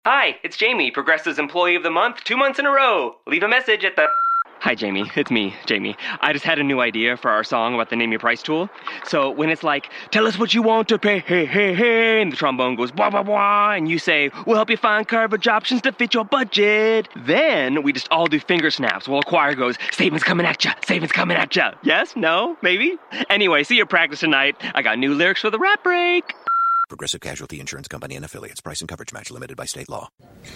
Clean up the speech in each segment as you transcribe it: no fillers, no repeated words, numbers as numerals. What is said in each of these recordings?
Hi, it's Jamie, Progressive's Employee of the Month, 2 months in a row. Leave a message at the... Hi, Jamie. It's me, Jamie. I just had a new idea for our song about the Name Your Price tool. So when it's like, tell us what you want to pay, hey, hey, hey, and the trombone goes, blah, blah, blah, and you say, we'll help you find coverage options to fit your budget. Then we just all do finger snaps while a choir goes, savings coming at ya, savings coming at ya. Yes? No? Maybe? Anyway, see you at practice tonight. I got new lyrics for the rap break. Progressive Casualty Insurance Company and Affiliates. Price and coverage match limited by state law.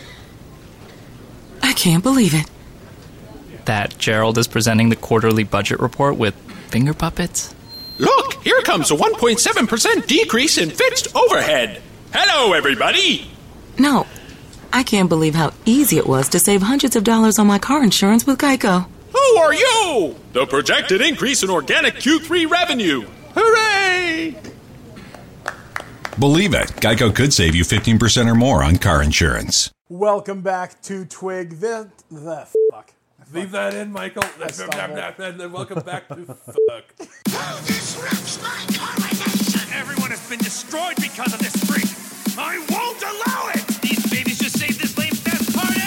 I can't believe it. That Gerald is presenting the quarterly budget report with finger puppets? Look, here comes a 1.7% decrease in fixed overhead. Hello, everybody. No, I can't believe how easy it was to save hundreds of dollars on my car insurance with Geico. Who are you? The projected increase in organic Q3 revenue. Hooray! Believe it, Geico could save you 15% or more on car insurance. Welcome back to Twig. The fuck. Leave that in, Michael. Welcome back to Fuck. Who disrupts my coronation? Everyone has been destroyed because of this freak. I won't allow it! These babies just saved this lame death party!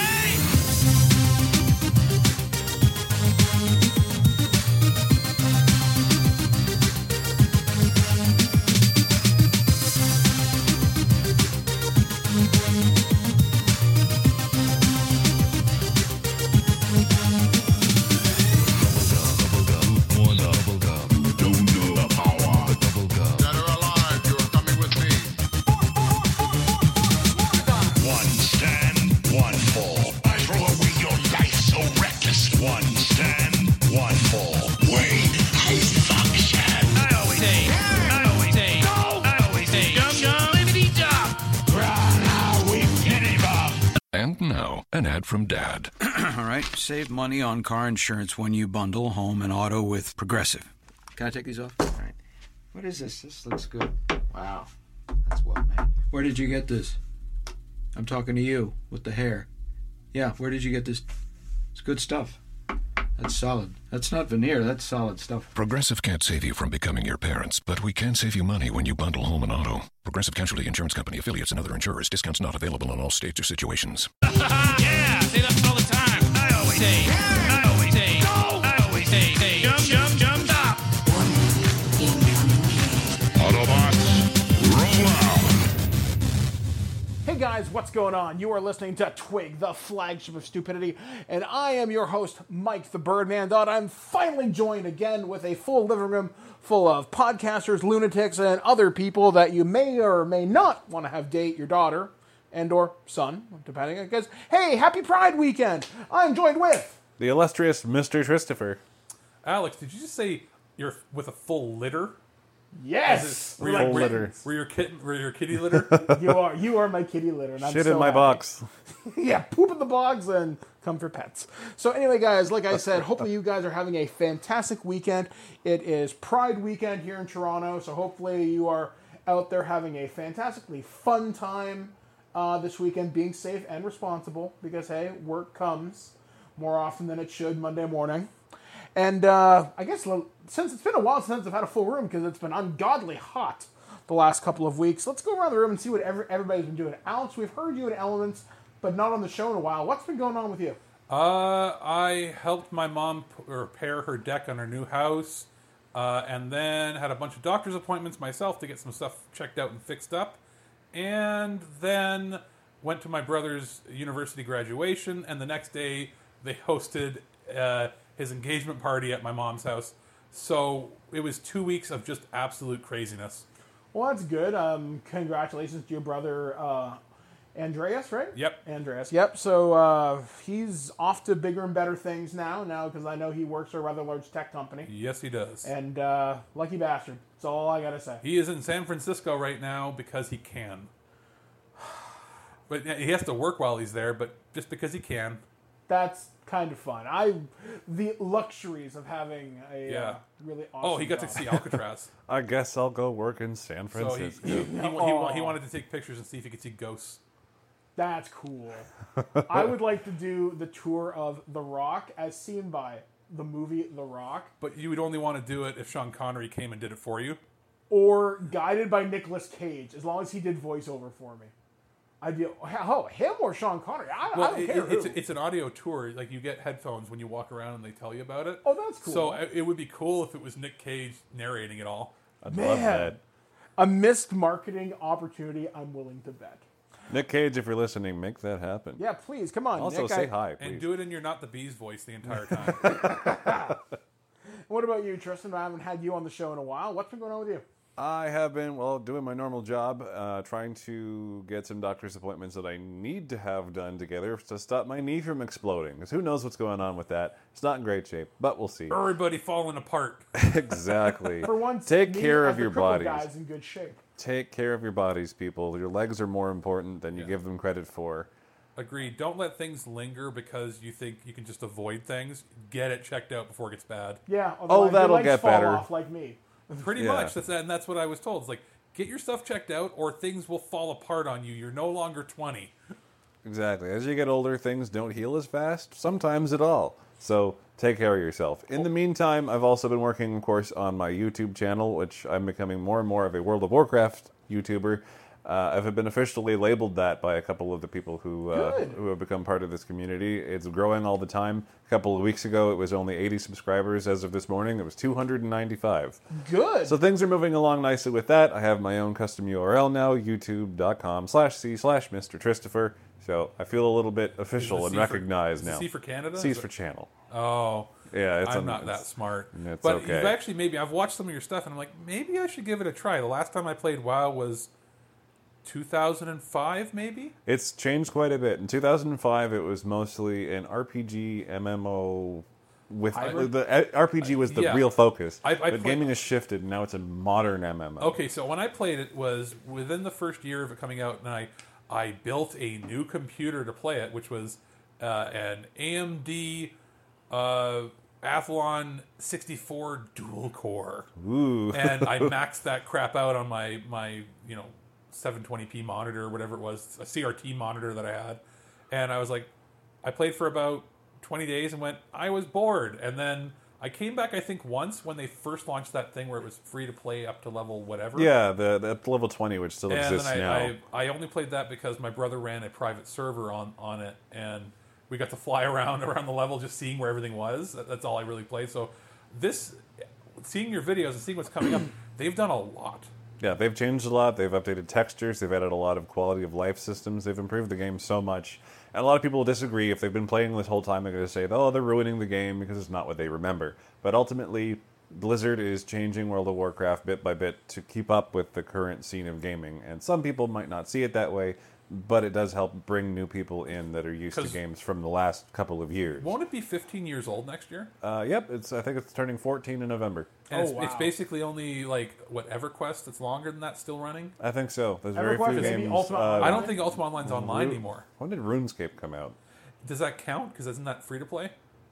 And now, an ad from Dad. All right, save money on car insurance when you bundle home and auto with Progressive. Can I take these off? All right. What is this? This looks good. Wow, that's well made. Where did you get this? I'm talking to you with the hair. Yeah, where did you get this? It's good stuff. That's solid. That's not veneer, that's solid stuff. Progressive can't save you from becoming your parents, but we can save you money when you bundle home and auto. Progressive Casualty Insurance Company, affiliates, and other insurers. Discounts not available in all states or situations. Yeah, say that all the time. I always say, I always say, go! I always say, jump, jump, jump, stop! Autobots, roll out! Hey guys, what's going on? You are listening to Twig, the flagship of stupidity, and I am your host, Mike the Birdman. I'm finally joined again with a full living room full of podcasters, lunatics, and other people that you may or may not want to have date your daughter and or son, depending, because, hey, happy Pride weekend! I'm joined with... the illustrious Mr. Christopher. Alex, did you just say you're with a full litter? Yes! Full litter. We're your kitty litter? You are my kitty litter. And I'm Shit so in my happy. box. Yeah, poop in the box and come for pets. So anyway, guys, like I said, hopefully you guys are having a fantastic weekend. It is Pride weekend here in Toronto, so hopefully you are out there having a fantastically fun time this weekend, being safe and responsible, because, hey, work comes more often than it should Monday morning. And I guess since it's been a while since I've had a full room, because it's been ungodly hot the last couple of weeks, let's go around the room and see what everybody's been doing. Alex, we've heard you in Elements, but not on the show in a while. What's been going on with you? I helped my mom repair her deck on her new house, and then had a bunch of doctor's appointments myself to get some stuff checked out and fixed up, and then went to my brother's university graduation, and the next day they hosted his engagement party at my mom's house. So it was 2 weeks of just absolute craziness. Well, that's good. Congratulations to your brother, Andreas, right? Yep. Andreas, yep. So he's off to bigger and better things now, because I know he works for a rather large tech company. Yes, he does. And lucky bastard. That's all I got to say. He is in San Francisco right now because he can. But he has to work while he's there, but just because he can. That's kind of fun. The luxuries of having a really awesome Oh, he got job. to see Alcatraz. I guess I'll go work in San Francisco. So he wanted to take pictures and see if he could see ghosts. That's cool. I would like to do the tour of The Rock as seen by the movie The Rock. But you would only want to do it if Sean Connery came and did it for you. Or guided by Nicolas Cage, as long as he did voiceover for me. him or Sean Connery. I Well, don't care who. it's an audio tour. Like, you get headphones when you walk around and they tell you about it. Oh, that's cool. So it would be cool if it was Nick Cage narrating it all. I'd love that. A missed marketing opportunity, I'm willing to bet. Nick Cage, if you're listening, make that happen. Yeah, please, come on. Also, Nick, say hi, please. And do it in your Not the Bees voice the entire time. What about you, Tristan? I haven't had you on the show in a while. What's been going on with you? I have been, doing my normal job, trying to get some doctor's appointments that I need to have done together to stop my knee from exploding. Because who knows what's going on with that? It's not in great shape, but we'll see. Everybody falling apart. Exactly. For once, take me care as of the your crippled bodies. guy's in good shape. Take care of your bodies, people. Your legs are more important than you give them credit for. Agreed. Don't let things linger because you think you can just avoid things. Get it checked out before it gets bad. Yeah. Otherwise that'll your legs get fall better. off like me. Pretty much. That's what I was told. It's like, get your stuff checked out or things will fall apart on you. You're no longer 20. Exactly. As you get older, things don't heal as fast, sometimes at all. So take care of yourself. In the meantime, I've also been working, of course, on my YouTube channel, which I'm becoming more and more of a World of Warcraft YouTuber. I've been officially labeled that by a couple of the people who have become part of this community. It's growing all the time. A couple of weeks ago, it was only 80 subscribers. As of this morning, it was 295. Good. So things are moving along nicely with that. I have my own custom URL now, youtube.com/c/Mr. Christopher. So I feel a little bit official and recognized now. C for Canada? C's for channel. Oh. Yeah, I'm not that smart. It's but okay. you've actually I've watched some of your stuff and I'm like, maybe I should give it a try. The last time I played WoW was 2005, maybe? It's changed quite a bit. In 2005, it was mostly an RPG MMO with the RPG was the real focus. But gaming has shifted, and now it's a modern MMO. Okay, so when I played it was within the first year of it coming out, and I built a new computer to play it, which was an AMD Athlon 64 dual core. Ooh. And I maxed that crap out on my 720p monitor or whatever it was, a CRT monitor that I had. And I was like, I played for about 20 days and went, I was bored. And then I came back, I think, once when they first launched that thing where it was free to play up to level whatever. Yeah, the level 20, which still exists then now. I only played that because my brother ran a private server on it, and we got to fly around the level just seeing where everything was. That's all I really played. So seeing your videos and seeing what's coming up, they've done a lot. Yeah, they've changed a lot. They've updated textures. They've added a lot of quality of life systems. They've improved the game so much. And a lot of people will disagree. If they've been playing this whole time, they're going to say, oh, they're ruining the game because it's not what they remember. But ultimately, Blizzard is changing World of Warcraft bit by bit to keep up with the current scene of gaming. And some people might not see it that way, but it does help bring new people in that are used to games from the last couple of years. Won't it be 15 years old next year? Yep, I think it's turning 14 in November. And it's basically only EverQuest that's longer than that still running? I think so. There's very few games. I don't think Ultimate Online's online anymore. When did RuneScape come out? Does that count? Because isn't that free to play?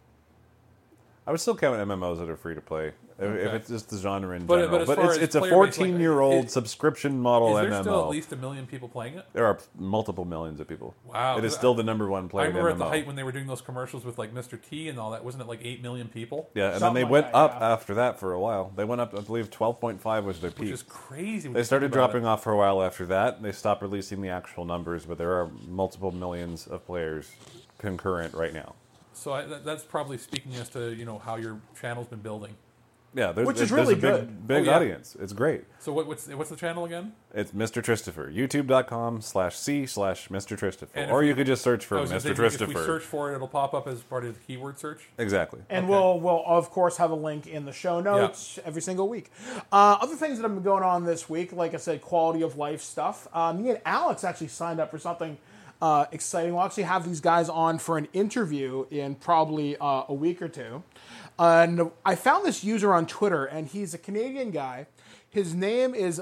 I would still count MMOs that are free to play if it's just the genre in But general. as It's a player-based, 14-year-old subscription model MMO. Is there still at least 1 million people playing it? There are multiple millions of people. Wow. It is still the number one played MMO. I remember at the height when they were doing those commercials with Mr. T and all that, wasn't it 8 million people? Yeah, and then they went up after that for a while. They went up, I believe, 12.5 was their peak. Which is crazy. They started dropping off for a while after that. They stopped releasing the actual numbers, but there are multiple millions of players concurrent right now. So that's probably speaking as to how your channel's been building. Yeah, which is really there's a good. big audience. It's great. So what's the channel again? It's Mr. Christopher. YouTube.com/C/Mr. Christopher. Or you could just search for Mr. Christopher. If we search for it, it'll pop up as part of the keyword search? Exactly. And we'll of course have a link in the show notes every single week. Other things that have been going on this week, like I said, quality of life stuff. Me and Alex actually signed up for something exciting. We'll actually have these guys on for an interview in probably a week or two. And I found this user on Twitter, and he's a Canadian guy. His name is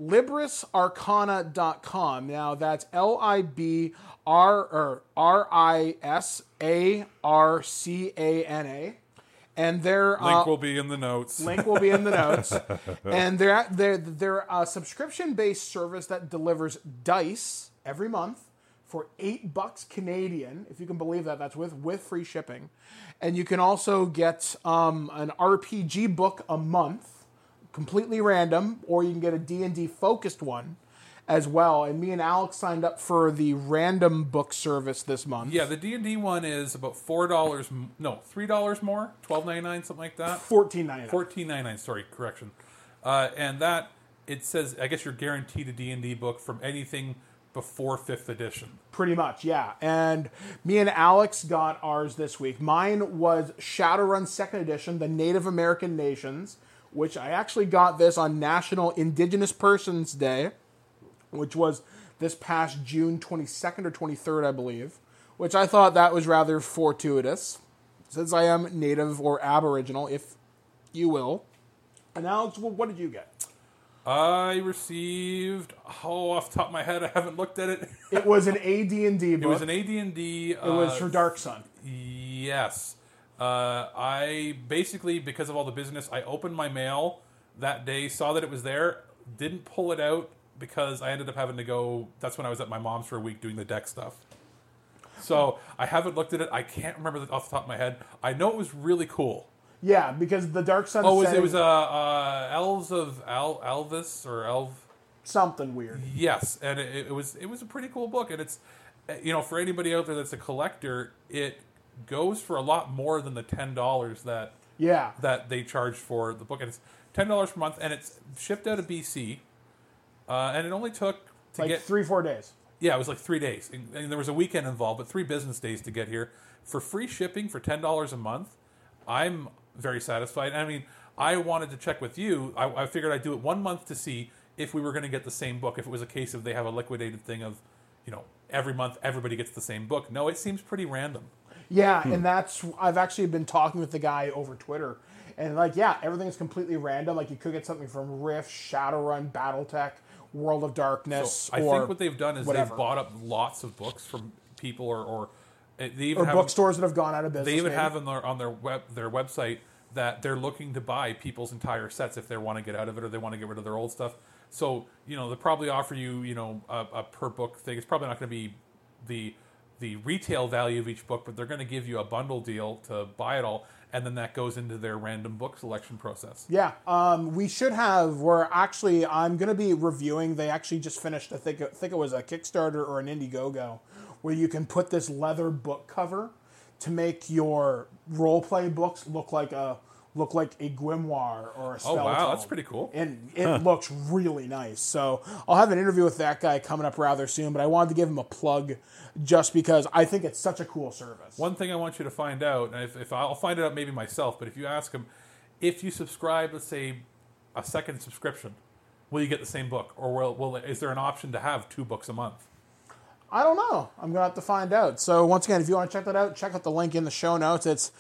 LibrisArcana.com. Now, that's LIBRISARCANA. And their link will be in the notes. Link will be in the notes. And they're a subscription-based service that delivers dice every month for $8 Canadian, if you can believe that. That's with free shipping. And you can also get an RPG book a month, completely random, or you can get a D&D focused one. as well. And me and Alex signed up for the random book service this month. Yeah, the D&D one is about $3 more, $12.99, something like that. $14.99. $14.99. Sorry, correction. And that it says, I guess you're guaranteed a D&D book from anything before 5th edition. Pretty much, yeah. And me and Alex got ours this week. Mine was Shadowrun 2nd Edition, the Native American Nations, which I actually got this on National Indigenous Persons Day, which was this past June 22nd or 23rd, I believe, which I thought that was rather fortuitous, since I am Native or Aboriginal, if you will. And Alex, what did you get? I received, off the top of my head, I haven't looked at it. It was an AD&D book. It was an AD&D. It was for Dark Sun. Yes. I basically, because of all the business, I opened my mail that day, saw that it was there, didn't pull it out because I ended up having to go, that's when I was at my mom's for a week doing the deck stuff. So I haven't looked at it. I can't remember off the top of my head. I know it was really cool. Yeah, because the Dark Sun. It was Elves of Elvis or Elv. Something weird. Yes, and it was a pretty cool book, and it's for anybody out there that's a collector, it goes for a lot more than the $10 that they charged for the book, and it's $10 per month, and it's shipped out of BC, and it only took to get 3-4 days. Yeah, it was like 3 days, and there was a weekend involved, but 3 business days to get here for free shipping for $10 a month. I'm very satisfied. I mean, I wanted to check with you. I figured I'd do it 1 month to see if we were going to get the same book, if it was a case of they have a liquidated thing of, every month everybody gets the same book. No, it seems pretty random. Yeah, and I've actually been talking with the guy over Twitter, and everything is completely random. Like, you could get something from Rift, Shadowrun, BattleTech, World of Darkness, so I think what they've done is they've bought up lots of books from people or they even have bookstores that have gone out of business. They even have on their website that they're looking to buy people's entire sets if they want to get out of it or they want to get rid of their old stuff. So they'll probably offer you a per book thing. It's probably not going to be the retail value of each book, but they're going to give you a bundle deal to buy it all, and then that goes into their random book selection process. Yeah, we should have. I'm going to be reviewing. They actually just finished. I think it was a Kickstarter or an Indiegogo, where you can put this leather book cover to make your role play books look like a grimoire or a spell tome. Oh wow, that's pretty cool. And it looks really nice. So I'll have an interview with that guy coming up rather soon, but I wanted to give him a plug just because I think it's such a cool service. One thing I want you to find out, and if I'll find it out maybe myself, but if you ask him, if you subscribe, let's say, a second subscription, will you get the same book? Or is there an option to have 2 books a month? I don't know. I'm going to have to find out. So once again, if you want to check that out, check out the link in the show notes. It's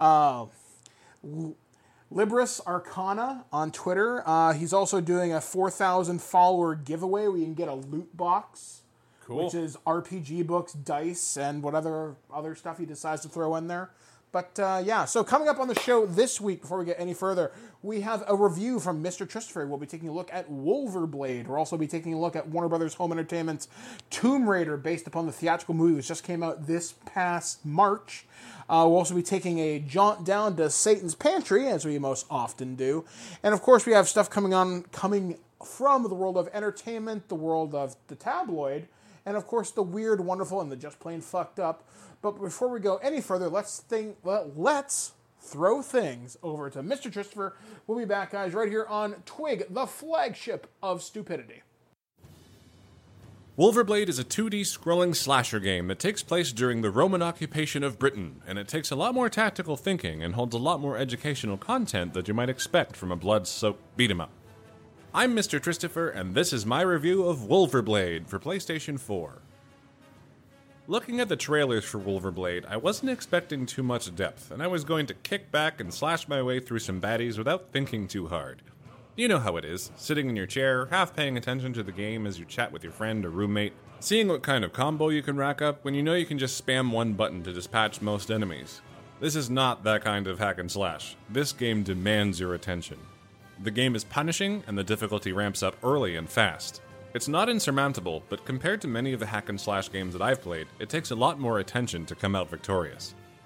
Libris Arcana on Twitter. He's also doing a 4,000 follower giveaway where you can get a loot box. Cool. Which is RPG books, dice, and whatever other stuff he decides to throw in there. But so coming up on the show this week, before we get any further, we have a review from Mr. Christopher. We'll be taking a look at Wolverblade. We'll also be taking a look at Warner Brothers Home Entertainment's Tomb Raider, based upon the theatrical movie which just came out this past March. We'll also be taking a jaunt down to Satan's Pantry, as we most often do. And of course, we have stuff coming from the world of entertainment, the world of the tabloid, and of course the weird, wonderful, and the just plain fucked up. But before we go any further, let's throw things over to Mr. Christopher. We'll be back, guys, right here on Twig, the flagship of stupidity. Wolverblade is a 2D scrolling slasher game that takes place during the Roman occupation of Britain, and it takes a lot more tactical thinking and holds a lot more educational content that you might expect from a blood-soaked beat-em-up. I'm Mr. Christopher, and this is my review of Wolverblade for PlayStation 4. Looking at the trailers for Wolverblade, I wasn't expecting too much depth, and I was going to kick back and slash my way through some baddies without thinking too hard. You know how it is, sitting in your chair, half paying attention to the game as you chat with your friend or roommate, seeing what kind of combo you can rack up when you know you can just spam one button to dispatch most enemies. This is not that kind of hack and slash. This game demands your attention. The game is punishing, and the difficulty ramps up early and fast. It's not insurmountable, but compared to many of the hack and slash games that I've played, it takes a lot more attention to come out victorious.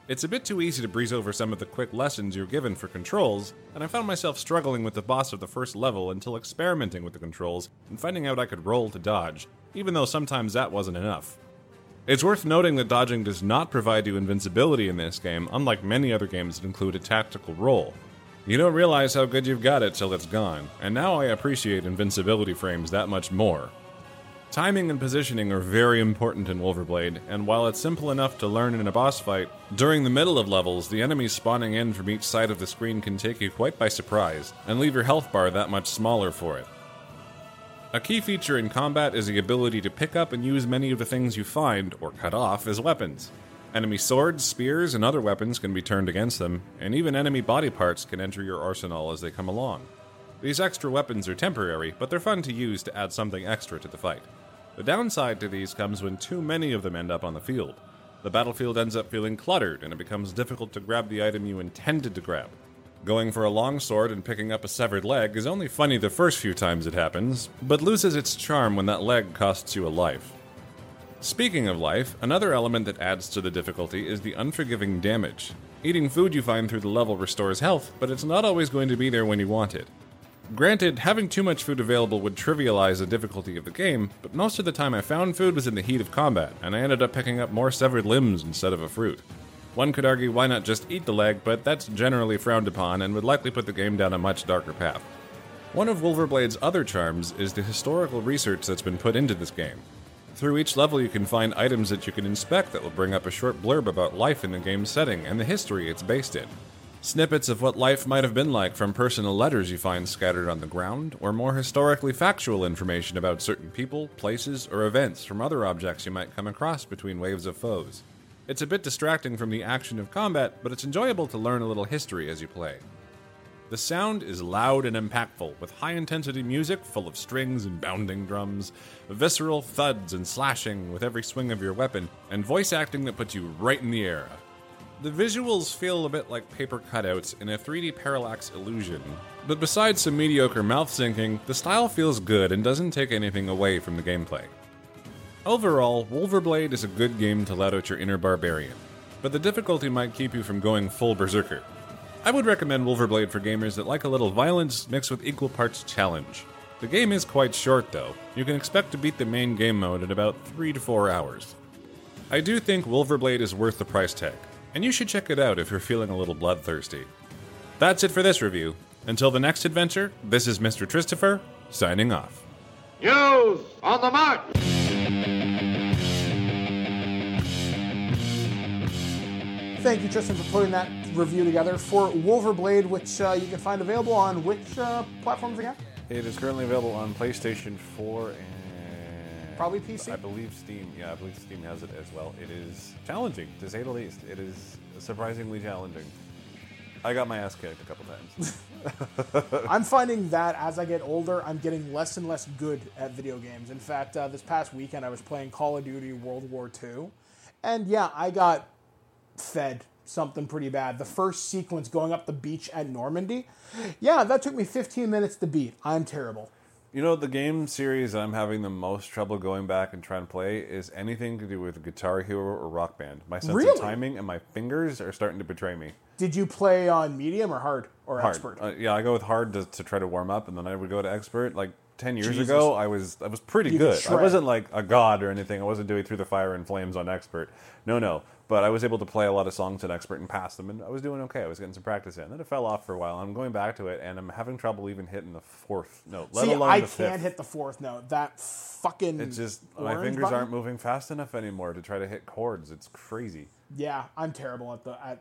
It's a bit too easy to breeze over some of the quick lessons you're given for controls, and I found myself struggling with the boss of the first level until experimenting with the controls and finding out I could roll to dodge, even though sometimes that wasn't enough. It's worth noting that dodging does not provide you invincibility in this game, unlike many other games that include a tactical roll. You don't realize how good you've got it till it's gone, and now I appreciate invincibility frames that much more. Timing and positioning are very important in Wolverblade, and while it's simple enough to learn in a boss fight, during the middle of levels, the enemies spawning in from each side of the screen can take you quite by surprise, and leave your health bar that much smaller for it. A key feature in combat is the ability to pick up and use many of the things you find, or cut off, as weapons. Enemy swords, spears, and other weapons can be turned against them, and even enemy body parts can enter your arsenal as they come along. These extra weapons are temporary, but they're fun to use to add something extra to the fight. The downside to these comes when too many of them end up on the field. The battlefield ends up feeling cluttered, and it becomes difficult to grab the item you intended to grab. Going for a long sword and picking up a severed leg is only funny the first few times it happens, but loses its charm when that leg costs you a life. Speaking of life, another element that adds to the difficulty is the unforgiving damage. Eating food you find through the level restores health, but it's not always going to be there when you want it. Granted, having too much food available would trivialize the difficulty of the game, but most of the time I found food was in the heat of combat, and I ended up picking up more severed limbs instead of a fruit. One could argue why not just eat the leg, but that's generally frowned upon and would likely put the game down a much darker path. One of Wolverblade's other charms is the historical research that's been put into this game. Through each level you can find items that you can inspect that will bring up a short blurb about life in the game's setting and the history it's based in. Snippets of what life might have been like from personal letters you find scattered on the ground, or more historically factual information about certain people, places, or events from other objects you might come across between waves of foes. It's a bit distracting from the action of combat, but it's enjoyable to learn a little history as you play. The sound is loud and impactful, with high-intensity music full of strings and bounding drums, visceral thuds and slashing with every swing of your weapon, and voice acting that puts you right in the era. The visuals feel a bit like paper cutouts in a 3D parallax illusion, but besides some mediocre mouth syncing, the style feels good and doesn't take anything away from the gameplay. Overall, Wolverblade is a good game to let out your inner barbarian, but the difficulty might keep you from going full berserker. I would recommend Wolverblade for gamers that like a little violence mixed with equal parts challenge. The game is quite short though. You can expect to beat the main game mode in about 3 to 4 hours. I do think Wolverblade is worth the price tag, and you should check it out if you're feeling a little bloodthirsty. That's it for this review. Until the next adventure, this is Mr. Christopher, signing off. News on the march! Thank you, Tristan, for putting that review together for Wolverblade, which you can find available on which platforms again? It is currently available on PlayStation 4 and... Probably PC? I believe Steam. Yeah, I believe Steam has it as well. It is challenging, to say the least. It is surprisingly challenging. I got my ass kicked a couple times. I'm finding that as I get older, I'm getting less and less good at video games. In fact, this past weekend I was playing Call of Duty World War II, and yeah, I got fed something pretty bad. The first sequence going up the beach at Normandy, yeah, that took me 15 minutes to beat. I'm terrible. You know, the game series I'm having the most trouble going back and trying to play is anything to do with Guitar Hero or Rock Band. My sense of timing and my fingers are starting to betray me. Did you play on medium or hard or hard. Expert? Yeah, I go with hard to try to warm up, and then I would go to expert. Like 10 years ago, I was pretty good. I wasn't like a god or anything. I wasn't doing Through the Fire and Flames on expert. No. But I was able to play a lot of songs on expert and pass them, and I was doing okay. I was getting some practice in. Then it fell off for a while. I'm going back to it, and I'm having trouble even hitting the fourth note, let alone the fifth. I can't hit the fourth note. That fucking It's just, my fingers aren't moving fast enough anymore to try to hit chords. It's crazy. Yeah, I'm terrible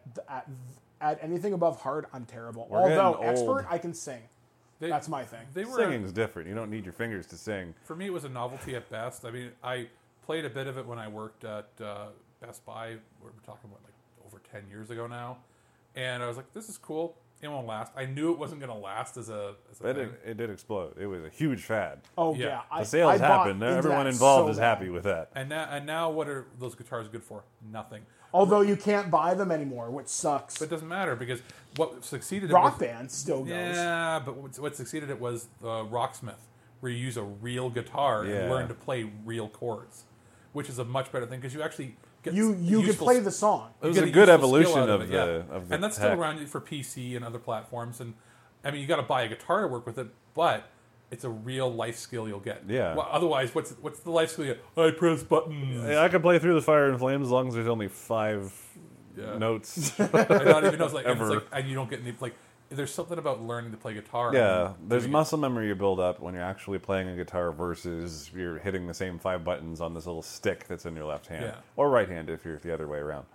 at anything above hard. I'm terrible. Although expert, I can sing. That's my thing. Singing's different. You don't need your fingers to sing. For me, it was a novelty at best. I mean, I played a bit of it when I worked at Best Buy. We're talking about like over 10 years ago now, and I was like, "This is cool. It won't last." I knew it wasn't going to last as a thing. It did explode. It was a huge fad. Oh yeah, the sales happened. Everyone involved is happy with that. And now, what are those guitars good for? Nothing. Although you can't buy them anymore, which sucks. But it doesn't matter because what succeeded Rock Band still goes. Yeah, but what succeeded it was the Rocksmith, where you use a real guitar and learn to play real chords, which is a much better thing because you actually you could play the song. It was You a get good useful skill evolution out of it, the and that's tech. still around for PC and other platforms. And I mean, you got to buy a guitar to work with it, but it's a real life skill you'll get. Yeah. Well, otherwise, what's the life skill? I press buttons. Yeah, I can play through the Fire and Flames as long as there's only 5 notes. I don't even know. It's like, and, Ever. and you don't get any like. There's something about learning to play guitar. Yeah, and there's doing muscle memory you build up when you're actually playing a guitar versus you're hitting the same 5 buttons on this little stick that's in your left hand. Yeah. Or right hand if you're the other way around.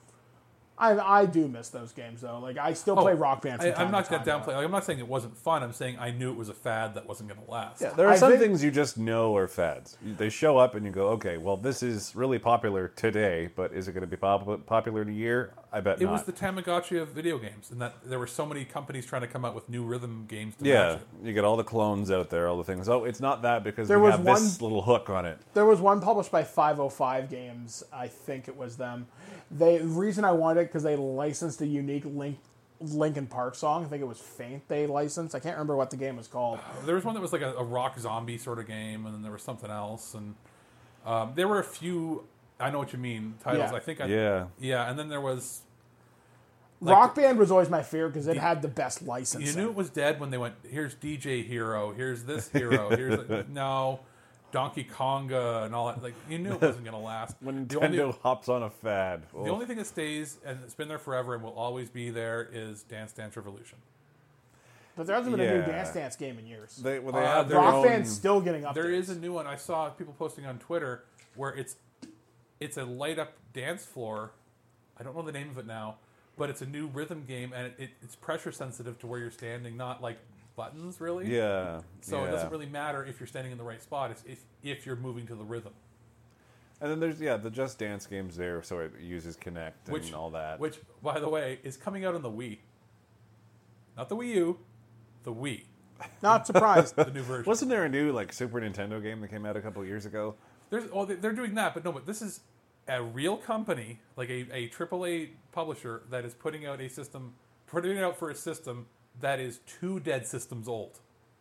I do miss those games though. Like I still play Rock Band. From time I'm not to going time, to downplay. Like, I'm not saying it wasn't fun. I'm saying I knew it was a fad that wasn't going to last. Yeah, there are some things you just know are fads. They show up and you go, okay, well, this is really popular today, but is it going to be popular in a year? I bet It not. was the Tamagotchi of video games, and that there were so many companies trying to come out with new rhythm games to match Yeah, it. you get all the clones out there, all the things. Oh, it's not that because There we was have this little hook on it. There was one published by 505 Games. I think it was them. The reason I wanted it because they licensed a unique Linkin Park song. I think it was Faint they licensed. I can't remember what the game was called. There was one that was like a rock zombie sort of game, and then there was something else, and there were a few. I know what you mean. Titles. Yeah. I think. Yeah, and then there was. Rock Band was always my favorite because it had the best licensing. You knew it was dead when they went. Here's DJ Hero. Here's this hero. Here's no. Donkey Konga and all that. Like you knew it wasn't going to last. When The Nintendo hops on a fad. The only thing that stays and it's been there forever and will always be there is Dance Dance Revolution. But there hasn't been a new Dance Dance game in years. They have their Rock own... Band's still getting updates. There is a new one. I saw people posting on Twitter where it's a light up dance floor. I don't know the name of it now, but it's a new rhythm game and it's pressure sensitive to where you're standing, not like buttons really. Yeah. So yeah. it doesn't really matter if you're standing in the right spot. It's if you're moving to the rhythm. And then there's the Just Dance games there, so it uses Kinect and all that. Which, by the way, is coming out on the Wii. Not the Wii U, the Wii. Not surprised. The new version. Wasn't there a new Super Nintendo game that came out a couple of years ago? They're doing that, but this is a real company, like a AAA publisher that is putting out for a system that is 2 dead systems old.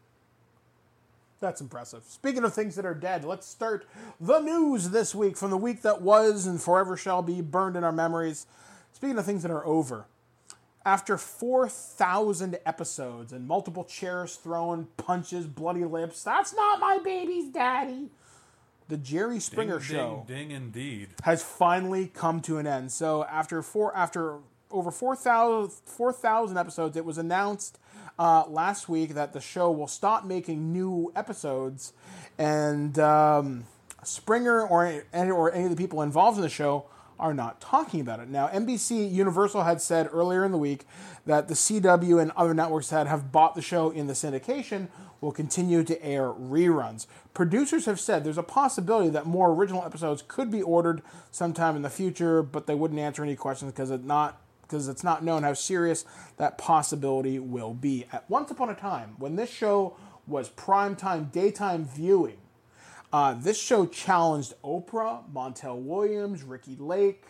That's impressive. Speaking of things that are dead, let's start the news this week from the week that was and forever shall be burned in our memories. Speaking of things that are over, after 4,000 episodes and multiple chairs thrown, punches, bloody lips, that's not my baby's daddy. The Jerry Springer Show Ding, indeed. has finally come to an end. So after over 4,000 episodes, it was announced last week that the show will stop making new episodes, and Springer or any of the people involved in the show are not talking about it. Now, NBC Universal had said earlier in the week that the CW and other networks that have bought the show in the syndication will continue to air reruns. Producers have said there's a possibility that more original episodes could be ordered sometime in the future, but they wouldn't answer any questions because it's not known how serious that possibility will be. At once upon a time, when this show was primetime daytime viewing, this show challenged Oprah, Montel Williams, Ricky Lake,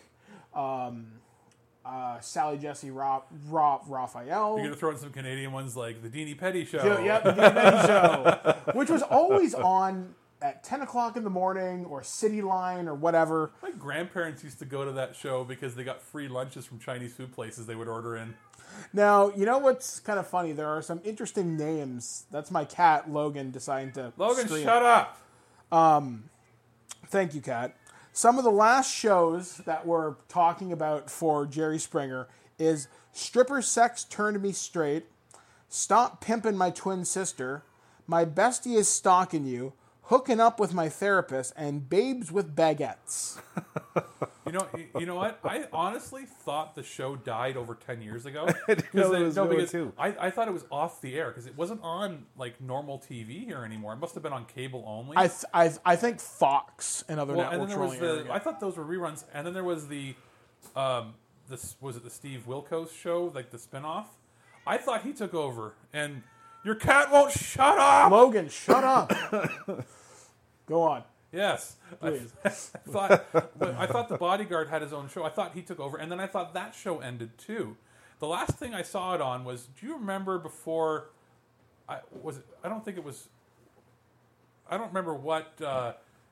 Sally Jesse Raphael. You're going to throw in some Canadian ones like the Deanie Petty Show. Yep, the Deanie Petty Show, which was always on at 10 o'clock in the morning or City Line or whatever. My grandparents used to go to that show because they got free lunches from Chinese food places they would order in. Now, you know what's kind of funny? There are some interesting names. That's my cat, Logan, deciding to Logan, stream. shut up! Thank you, Kat. Some of the last shows that we're talking about for Jerry Springer is Stripper Sex Turned Me Straight, Stop Pimpin' My Twin Sister, My Bestie Is Stalking You, Hooking Up With My Therapist, and Babes with Baguettes. You know what? I honestly thought the show died over 10 years ago. because I thought it was off the air because it wasn't on like normal TV here anymore. It must have been on cable only. I think Fox and other networks and then there were was only airing it. I thought those were reruns, and then there was the was it the Steve Wilkos show, like the spinoff? I thought he took over, and your cat won't shut up. Logan, shut up. Go on. Yes, please. I thought the Bodyguard had his own show. I thought he took over, and then I thought that show ended too. The last thing I saw it on was. Do you remember before? I don't remember what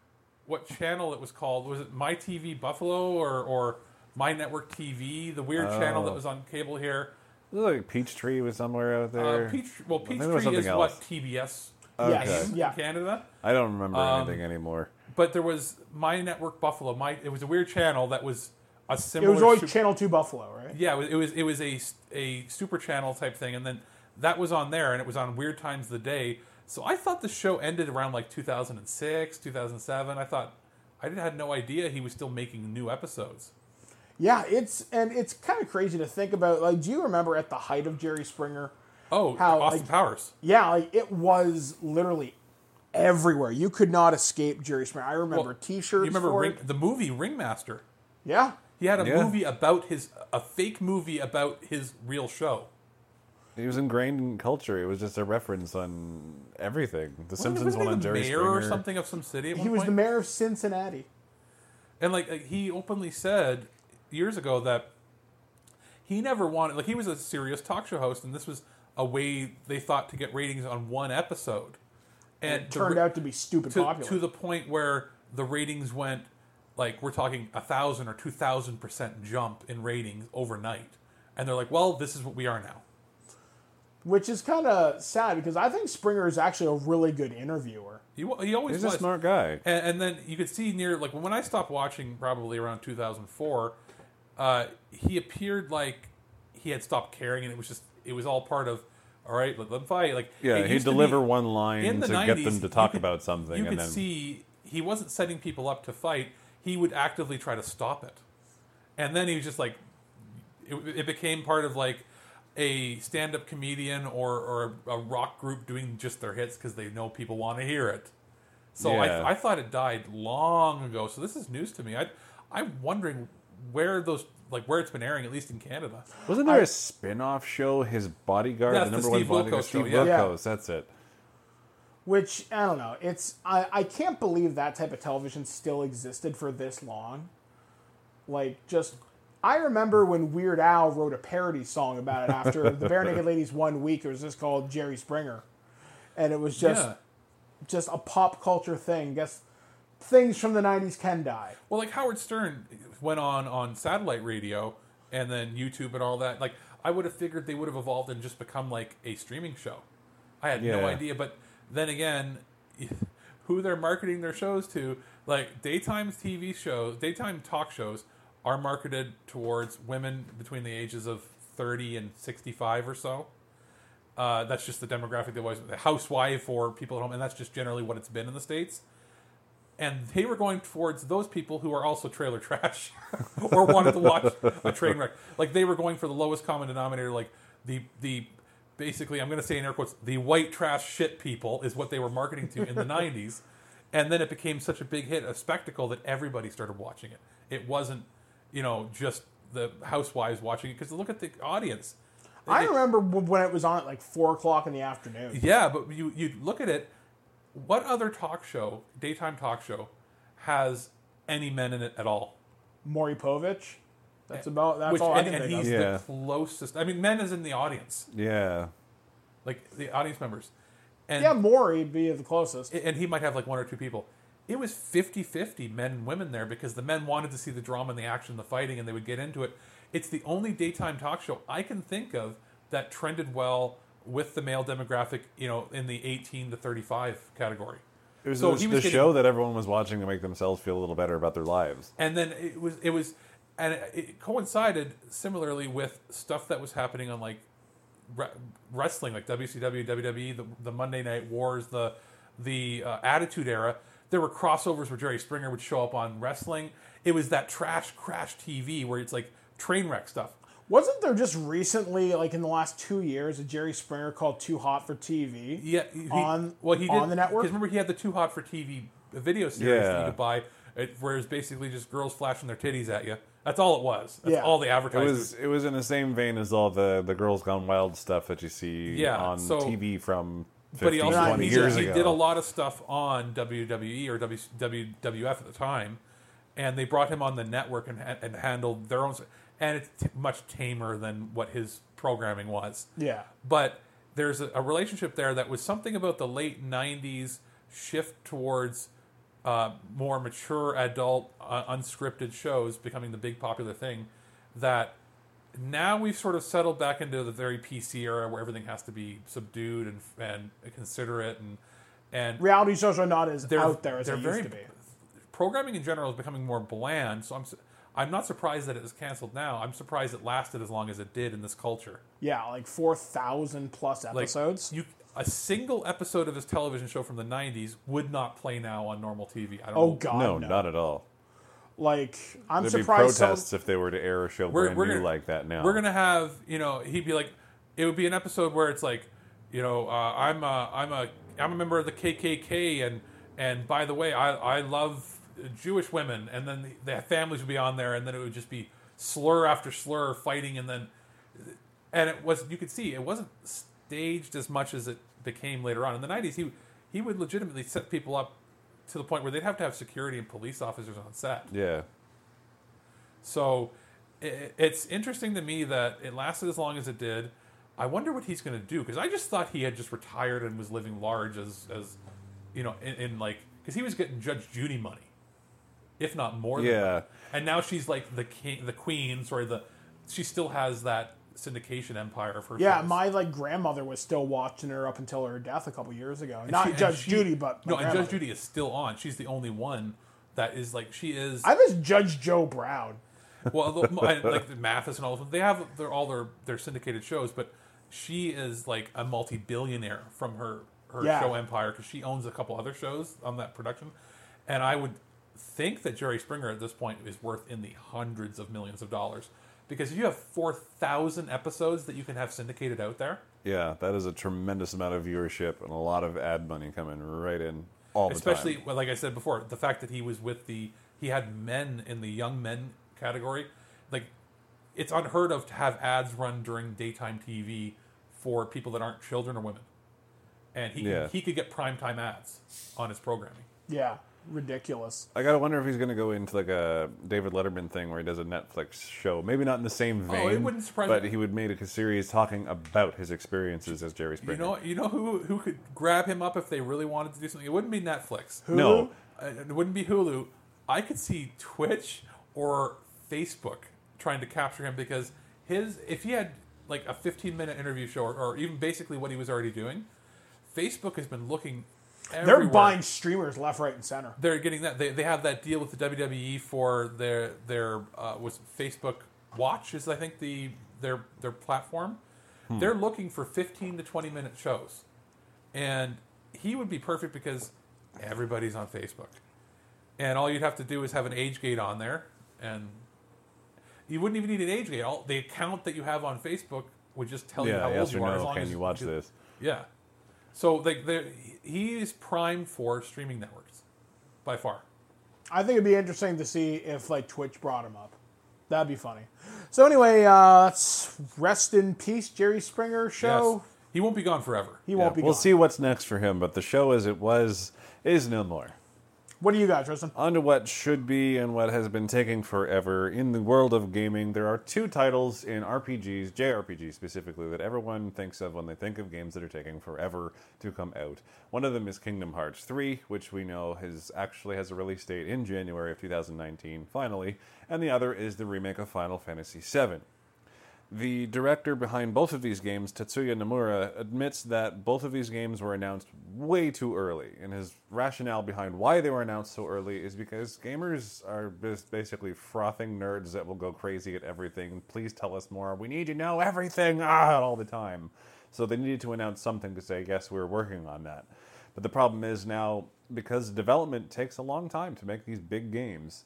what channel it was called. Was it My TV Buffalo or My Network TV? The weird channel that was on cable here. It looked like Peachtree was somewhere out there. Peachtree is what TBS Okay. in Canada. I don't remember anything anymore. But there was My Network Buffalo. It was a weird channel that was a similar. It was always Channel 2 Buffalo, right? Yeah, it was a super channel type thing, and then that was on there, and it was on weird times of the day. So I thought the show ended around like 2006, 2007. I had no idea he was still making new episodes. Yeah, it's kind of crazy to think about. Like, do you remember at the height of Jerry Springer? Oh, how Austin Powers. Yeah, like it was literally everywhere. You could not escape Jerry Springer. I remember T-shirts. You remember the movie Ringmaster? Yeah, he had a movie about a fake movie about his real show. He was ingrained in culture. It was just a reference on everything. The Simpsons one on Jerry Springer. Mayor or something of some city. He was the mayor of Cincinnati, and like he openly said years ago that he never wanted. Like he was a serious talk show host, and this was a way they thought to get ratings on one episode, and it turned out to be stupid popular to the point where the ratings went like we're talking 1,000 or 2,000% jump in ratings overnight, and they're like, well, this is what we are now. Which is kind of sad because I think Springer is actually a really good interviewer. He always He's was a smart guy. And then you could see near like when I stopped watching, probably around 2004, he appeared like he had stopped caring, and it was all part of. All right, let them fight. Like he'd deliver one line to 90s, get them to talk about something. You and could then see he wasn't setting people up to fight. He would actively try to stop it, and then he was just like, it became part of like a stand-up comedian or a rock group doing just their hits because they know people want to hear it. So Yeah. I thought it died long ago. So this is news to me. I'm wondering where it's been airing, at least in Canada. Wasn't there a spin-off show, His Bodyguard, Yeah, the the number one Steve bodyguard? Wilkos Steve show, yeah. Wilkos, that's it. Which, I don't know. I can't believe that type of television still existed for this long. Like, I remember when Weird Al wrote a parody song about it after the Bare Naked Ladies 1 week. It was just called Jerry Springer. And it was just a pop culture thing. Guess things from the 90s can die. Well, like Howard Stern went on satellite radio and then YouTube and all that. Like, I would have figured they would have evolved and just become like a streaming show. I had no idea. But then again, who they're marketing their shows to, like daytime talk shows are marketed towards women between the ages of 30 and 65 or so. That's just the demographic that was the housewife or people at home, and that's just generally what it's been in the States. And they were going towards those people who are also trailer trash or wanted to watch a train wreck. Like they were going for the lowest common denominator, like the basically, I'm going to say in air quotes, the white trash shit people is what they were marketing to in the 90s. And then it became such a big hit, a spectacle, that everybody started watching it. It wasn't, just the housewives watching it, because look at the audience. I remember when it was on at like 4 o'clock in the afternoon. Yeah, but you look at it, what other daytime talk show, has any men in it at all? Maury Povich. That's all I can think of. And he's the closest. I mean, men is in the audience. Yeah. Like, the audience members. And, yeah, Maury would be the closest. And he might have like 1 or 2 people. It was 50-50 men and women there because the men wanted to see the drama and the action, the fighting, and they would get into it. It's the only daytime talk show I can think of that trended well with the male demographic, in the 18 to 35 category. It was the show that everyone was watching to make themselves feel a little better about their lives. And then it coincided similarly with stuff that was happening on like wrestling, like WCW, WWE, the Monday Night Wars, the Attitude Era. There were crossovers where Jerry Springer would show up on wrestling. It was that trash crash TV where it's like train wreck stuff. Wasn't there just recently, like in the last 2 years, a Jerry Springer called Too Hot for TV? Yeah, on the network. Because remember, he had the Too Hot for TV video series that you could buy, where it's basically just girls flashing their titties at you. That's all it was. That's all the advertising. It was in the same vein as all the Girls Gone Wild stuff that you see on TV from 15, 20 years ago. He did a lot of stuff on WWE or WWF at the time, and they brought him on the network and handled their own. And it's much tamer than what his programming was. Yeah. But there's a relationship there that was something about the late 90s shift towards more mature, adult, unscripted shows becoming the big popular thing, that now we've sort of settled back into the very PC era where everything has to be subdued and considerate, and reality shows are not as out there as they used to be. Programming in general is becoming more bland, so I'm not surprised that it was canceled now. I'm surprised it lasted as long as it did in this culture. Yeah, like 4,000 plus episodes. A single episode of his television show from the 90s would not play now on normal TV. I don't Oh, know. God, No, no. not at all. Like, I'm There'd surprised. be protests if they were to air a show brand new gonna, like that now. We're gonna have, he'd be like, it would be an episode where it's like, I'm a member of the KKK, and by the way, I love Jewish women, and then the families would be on there, and then it would just be slur after slur fighting, and it was, you could see it wasn't staged as much as it became later on in the 90s. He would legitimately set people up to the point where they'd have to have security and police officers on set. Yeah. So it's interesting to me that it lasted as long as it did. I wonder what he's going to do, because I just thought he had just retired and was living large as in like, because he was getting Judge Judy money, if not more than that. And now she's like the queen, she still has that syndication empire of her shows. My grandmother was still watching her up until her death a couple years ago. Not Judge Judy, but no, and Judge Judy is still on. She's the only one that is like, she is. I miss Judge Joe Brown. Well, like Mathis and all of them, they have their syndicated shows, but she is like a multi-billionaire from her show empire, because she owns a couple other shows on that production, and I would think that Jerry Springer at this point is worth in the hundreds of millions of dollars. Because if you have 4,000 episodes that you can have syndicated out there... Yeah, that is a tremendous amount of viewership and a lot of ad money coming right in all the time. Especially, well, like I said before, the fact that he was with he had men in the young men category. Like, it's unheard of to have ads run during daytime TV for people that aren't children or women. And he could get primetime ads on his programming. Yeah. Ridiculous. I gotta wonder if he's gonna go into like a David Letterman thing where he does a Netflix show. Maybe not in the same vein. It wouldn't surprise but me. he would make a series talking about his experiences as Jerry Springer. You know who could grab him up if they really wanted to do something? It wouldn't be Netflix. Hulu? No. It wouldn't be Hulu. I could see Twitch or Facebook trying to capture him, because if he had like a 15-minute interview show, or even basically what he was already doing, Facebook has been looking everywhere. They're buying streamers left, right, and center. They're getting that. They have that deal with the WWE for their was Facebook Watch is, I think, their platform. They're looking for 15 to 20-minute shows, and he would be perfect because everybody's on Facebook, and all you'd have to do is have an age gate on there, and you wouldn't even need an age gate. The account that you have on Facebook would just tell you how old yes you or are. no, As long can as you watch this? Yeah. So he is primed for streaming networks, by far. I think it'd be interesting to see if Twitch brought him up. That'd be funny. So anyway, let's rest in peace, Jerry Springer show. Yes. He won't be gone forever. He won't be We'll gone. see what's next for him, but the show as it was is no more. What do you got, Tristan? On to what should be and what has been taking forever. In the world of gaming, there are two titles in RPGs, JRPGs specifically, that everyone thinks of when they think of games that are taking forever to come out. One of them is Kingdom Hearts 3, which we know actually has a release date in January of 2019, finally, and the other is the remake of Final Fantasy VII. The director behind both of these games, Tetsuya Nomura, admits that both of these games were announced way too early, and his rationale behind why they were announced so early is because gamers are just basically frothing nerds that will go crazy at everything. Please tell us more. We need to know everything all the time. So they needed to announce something to say, yes, we're working on that. But the problem is now, because development takes a long time to make these big games,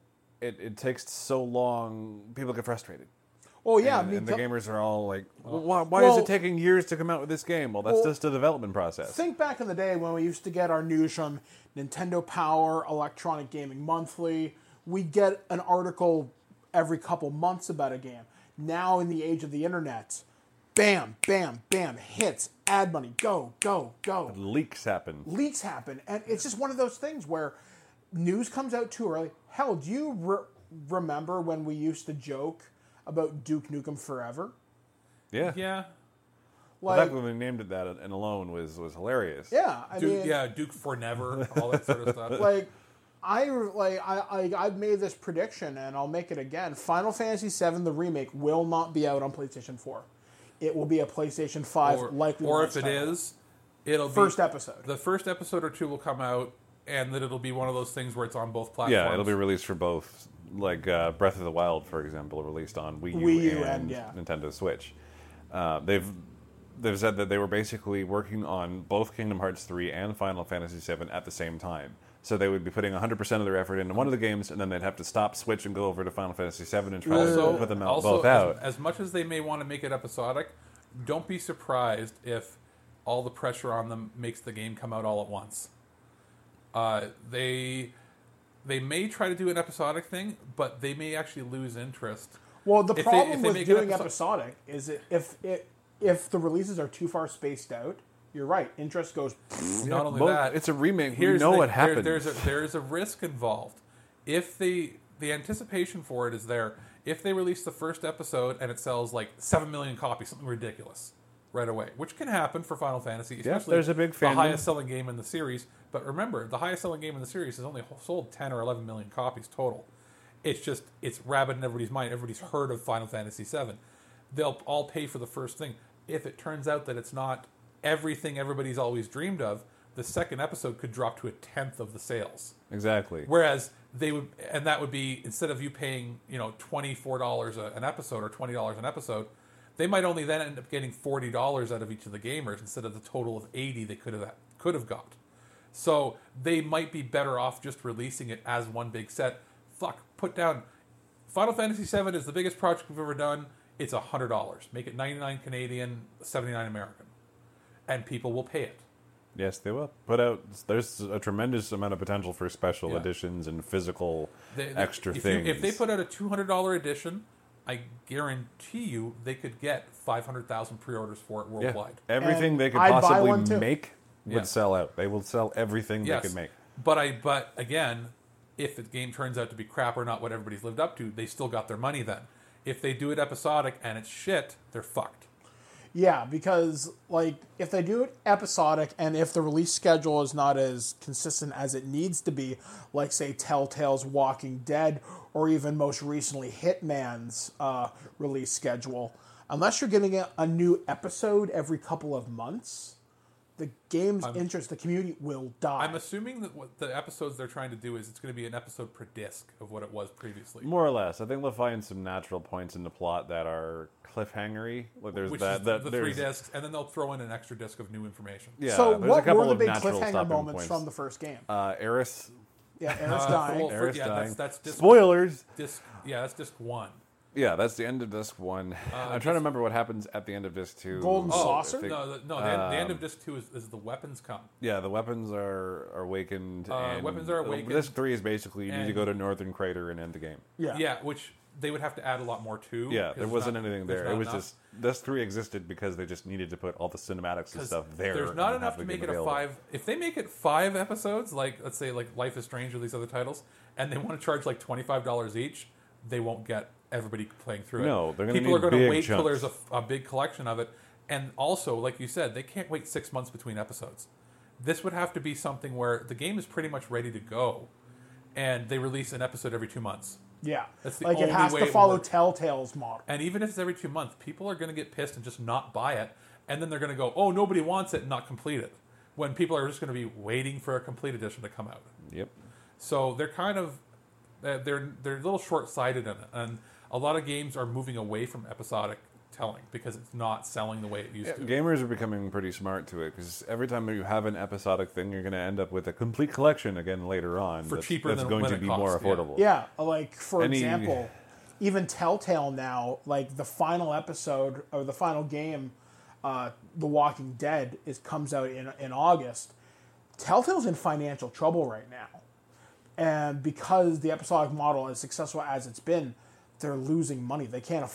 it takes so long, people get frustrated. Oh yeah, and the gamers are all like, why is it taking years to come out with this game? Well, that's just a development process. Think back in the day when we used to get our news from Nintendo Power, Electronic Gaming Monthly. We'd get an article every couple months about a game. Now in the age of the internet, bam, bam, bam, hits, ad money, go, go, go. Leaks happen. And it's just one of those things where news comes out too early. Hell, do you remember when we used to joke about Duke Nukem Forever? Yeah. Yeah. The fact when we named it that and alone was hilarious. Yeah, Duke for never, all that sort of stuff. I've made this prediction, and I'll make it again. Final Fantasy VII, the remake, will not be out on PlayStation 4. It will be a PlayStation 5 likely. Or if it is, it'll be first episode. The first episode or two will come out, and then it'll be one of those things where it's on both platforms. Yeah, it'll be released for both. Like Breath of the Wild, for example, released on Wii U and Nintendo Switch. They've said that they were basically working on both Kingdom Hearts 3 and Final Fantasy 7 at the same time. So they would be putting 100% of their effort into one of the games, and then they'd have to stop, switch, and go over to Final Fantasy 7 and try to put them both out. As much as they may want to make it episodic, don't be surprised if all the pressure on them makes the game come out all at once. They may try to do an episodic thing, but they may actually lose interest. Well, the problem with doing episodic is if the releases are too far spaced out, you're right. Interest goes. Not only that, it's a remake. We know what happened. There's a risk involved. If the anticipation for it is there, if they release the first episode and it sells like 7 million copies, something ridiculous, right away, which can happen for Final Fantasy, especially there's a big the fandom. highest selling game in the series. But remember, the highest selling game in the series has only sold 10 or 11 million copies total. It's rabid in everybody's mind. Everybody's heard of Final Fantasy VII. They'll all pay for the first thing. If it turns out that it's not everything everybody's always dreamed of, the second episode could drop to 1/10 of the sales. Exactly. Whereas that would be, instead of you paying $24 an episode or $20 an episode, they might only then end up getting $40 out of each of the gamers instead of the total of $80 they could have got. So they might be better off just releasing it as one big set. Put down Final Fantasy VII is the biggest project we've ever done. It's $100. Make it 99 Canadian, 79 American. And people will pay it. Yes, they will. There's a tremendous amount of potential for special editions and physical extra things. If they put out a $200 edition, I guarantee you they could get 500,000 pre-orders for it worldwide. Yeah. Everything they could possibly make would sell out. They will sell everything they could make. But again, if the game turns out to be crap or not what everybody's lived up to, they still got their money then. If they do it episodic and it's shit, they're fucked. Yeah, because if they do it episodic and if the release schedule is not as consistent as it needs to be, like say Telltale's Walking Dead or even most recently Hitman's release schedule, unless you're getting a new episode every couple of months, the game's interest, the community will die. I'm assuming that what the episodes they're trying to do is it's going to be an episode per disc of what it was previously. More or less. I think they'll find some natural points in the plot that are cliffhangery. Like there's Which that, is that the there's 3 discs, and then they'll throw in an extra disc of new information. Yeah, so there's what a couple were the of big natural cliffhanger stopping moments points from the first game? Aerith. Yeah, Aerith's dying. Aerith's dying. That's disc, Spoilers. That's disc 1. Yeah, that's the end of disc 1. I'm trying to remember what happens at the end of disc 2. Golden Saucer? The end of disc 2 is the weapons come. Yeah, the weapons are awakened. And weapons are awakened. Disc 3 is basically you need to go to Northern Crater and end the game. Yeah, which they would have to add a lot more to. Yeah, there wasn't anything there. It was just disc 3 existed because they just needed to put all the cinematics and stuff there. There's not enough to make it a 5. If they make it 5 episodes, let's say Life is Strange or these other titles, and they want to charge $25 each, they won't get everybody playing through it. No, they're going to People are going to wait chunks. till there's a big collection of it. And also, like you said, they can't wait 6 months between episodes. This would have to be something where the game is pretty much ready to go, and they release an episode every 2 months. Yeah, That's the it only has way to it follow works. Telltale's model. And even if it's every 2 months, people are going to get pissed and just not buy it, and then they're going to go, "Oh, nobody wants it," and not complete it. When people are just going to be waiting for a complete edition to come out. Yep. So they're kind of they're a little short-sighted in it, and a lot of games are moving away from episodic telling because it's not selling the way it used to. Gamers are becoming pretty smart to it because every time you have an episodic thing, you're going to end up with a complete collection again later on. For cheaper that's than going when to it be costs, more affordable. Yeah, for example, even Telltale now, the final episode or the final game, The Walking Dead, comes out in August. Telltale's in financial trouble right now, and because the episodic model, as successful as it's been, they're losing money. They can't.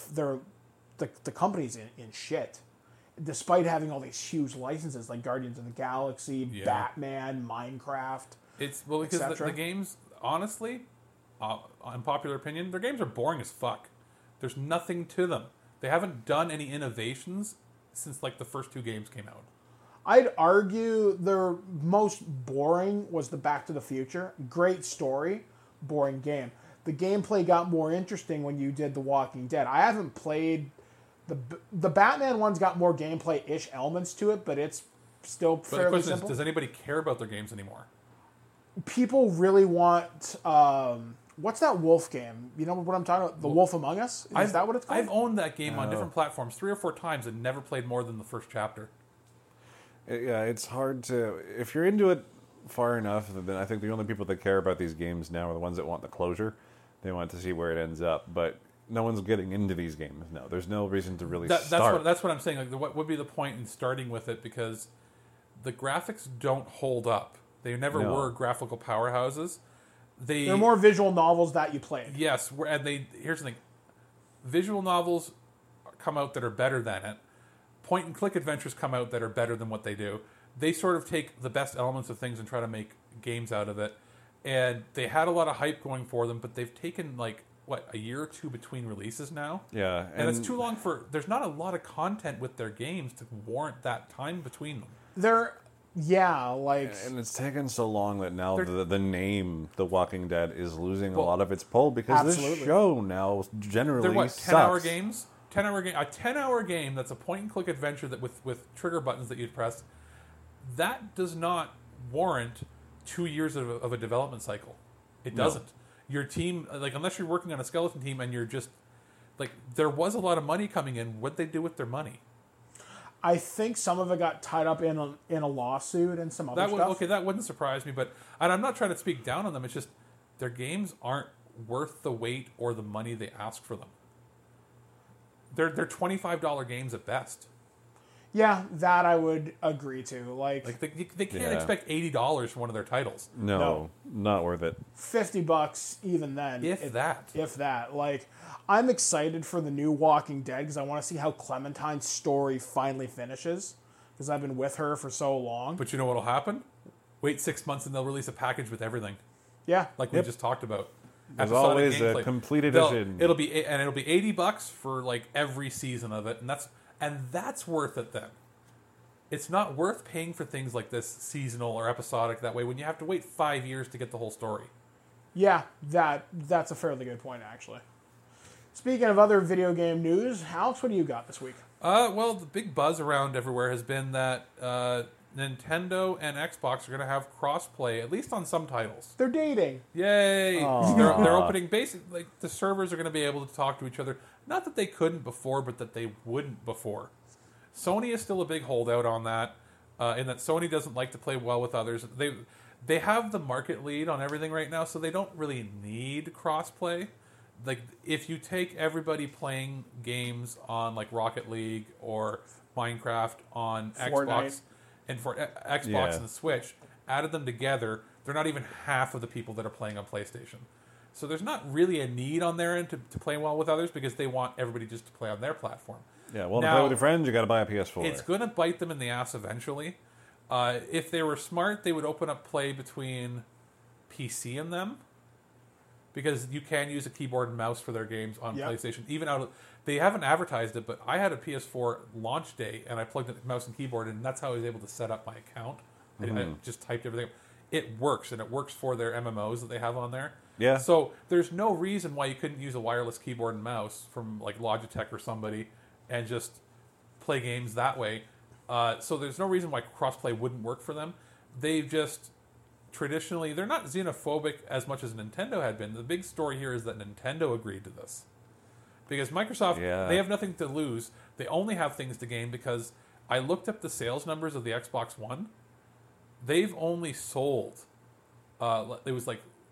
The company's in shit, despite having all these huge licenses like Guardians of the Galaxy, Batman, Minecraft. It's because the games, honestly, unpopular opinion, their games are boring as fuck. There's nothing to them. They haven't done any innovations since the first 2 games came out. I'd argue their most boring was the Back to the Future. Great story, boring game. The gameplay got more interesting when you did The Walking Dead. I haven't played the Batman one's got more gameplay-ish elements to it, but it's still fairly the question simple. is, does anybody care about their games anymore? People really want what's that wolf game? You know what I'm talking about? The Wolf Among Us? Is that what it's called? I've owned that game on different platforms 3 or 4 times and never played more than the first chapter. Yeah, it's hard to... If you're into it far enough, then I think the only people that care about these games now are the ones that want the closure. They want to see where it ends up, but no one's getting into these games now. There's no reason to really start. That's what I'm saying. Like, what would be the point in starting with it? Because the graphics don't hold up. They never were graphical powerhouses. They're more visual novels that you played. Yes, and here's the thing. Visual novels come out that are better than it. Point-and-click adventures come out that are better than what they do. They sort of take the best elements of things and try to make games out of it. And they had a lot of hype going for them, but they've taken, a year or 2 between releases now? Yeah. And it's too long for... There's not a lot of content with their games to warrant that time between them. And it's taken so long that now the name The Walking Dead is losing a lot of its pull because this show now generally They're sucks. 10-hour games? A 10-hour game that's a point-and-click adventure that with trigger buttons that you'd press, that does not warrant 2 years of a development cycle. It doesn't. Your team, unless you're working on a skeleton team and you're just, there was a lot of money coming in. What'd they do with their money? I think some of it got tied up in a lawsuit and some other stuff. Okay, that wouldn't surprise me, and I'm not trying to speak down on them. It's just their games aren't worth the weight or the money they ask for them. They're $25 games at best. Yeah, that I would agree to. They can't expect $80 for one of their titles. No, not worth it. $50 even then. If that. I'm excited for the new Walking Dead because I want to see how Clementine's story finally finishes because I've been with her for so long. But you know what'll happen? Wait 6 months and they'll release a package with everything. Yeah. We just talked about. There's always a complete edition. It'll be $80 for every season of it, and that's worth it then. It's not worth paying for things like this seasonal or episodic that way when you have to wait 5 years to get the whole story. Yeah, that's a fairly good point actually. Speaking of other video game news, Alex, what do you got this week? Well, the big buzz around everywhere has been that Nintendo and Xbox are going to have cross-play, at least on some titles. They're dating. Yay! They're opening the servers are going to be able to talk to each other. Not that they couldn't before, but that they wouldn't before. Sony is still a big holdout on that, in that Sony doesn't like to play well with others. They have the market lead on everything right now, so they don't really need cross-play. If you take everybody playing games on Rocket League or Minecraft on Fortnite. Xbox and for Xbox and the Switch, added them together, they're not even half of the people that are playing on PlayStation. So there's not really a need on their end to play well with others because they want everybody just to play on their platform. Yeah, well, to play with your friends, you got to buy a PS4. It's going to bite them in the ass eventually. If they were smart, they would open up play between PC and them. Because you can use a keyboard and mouse for their games on PlayStation. They haven't advertised it, but I had a PS4 launch day, and I plugged in mouse and keyboard, and that's how I was able to set up my account. I just typed everything. It works, and it works for their MMOs that they have on there. Yeah. So there's no reason why you couldn't use a wireless keyboard and mouse from Logitech or somebody and just play games that way. So there's no reason why crossplay wouldn't work for them. They've just... Traditionally, they're not xenophobic as much as Nintendo had been. The big story here is that Nintendo agreed to this. Because Microsoft, they have nothing to lose. They only have things to gain because I looked up the sales numbers of the Xbox One. They've only sold, it was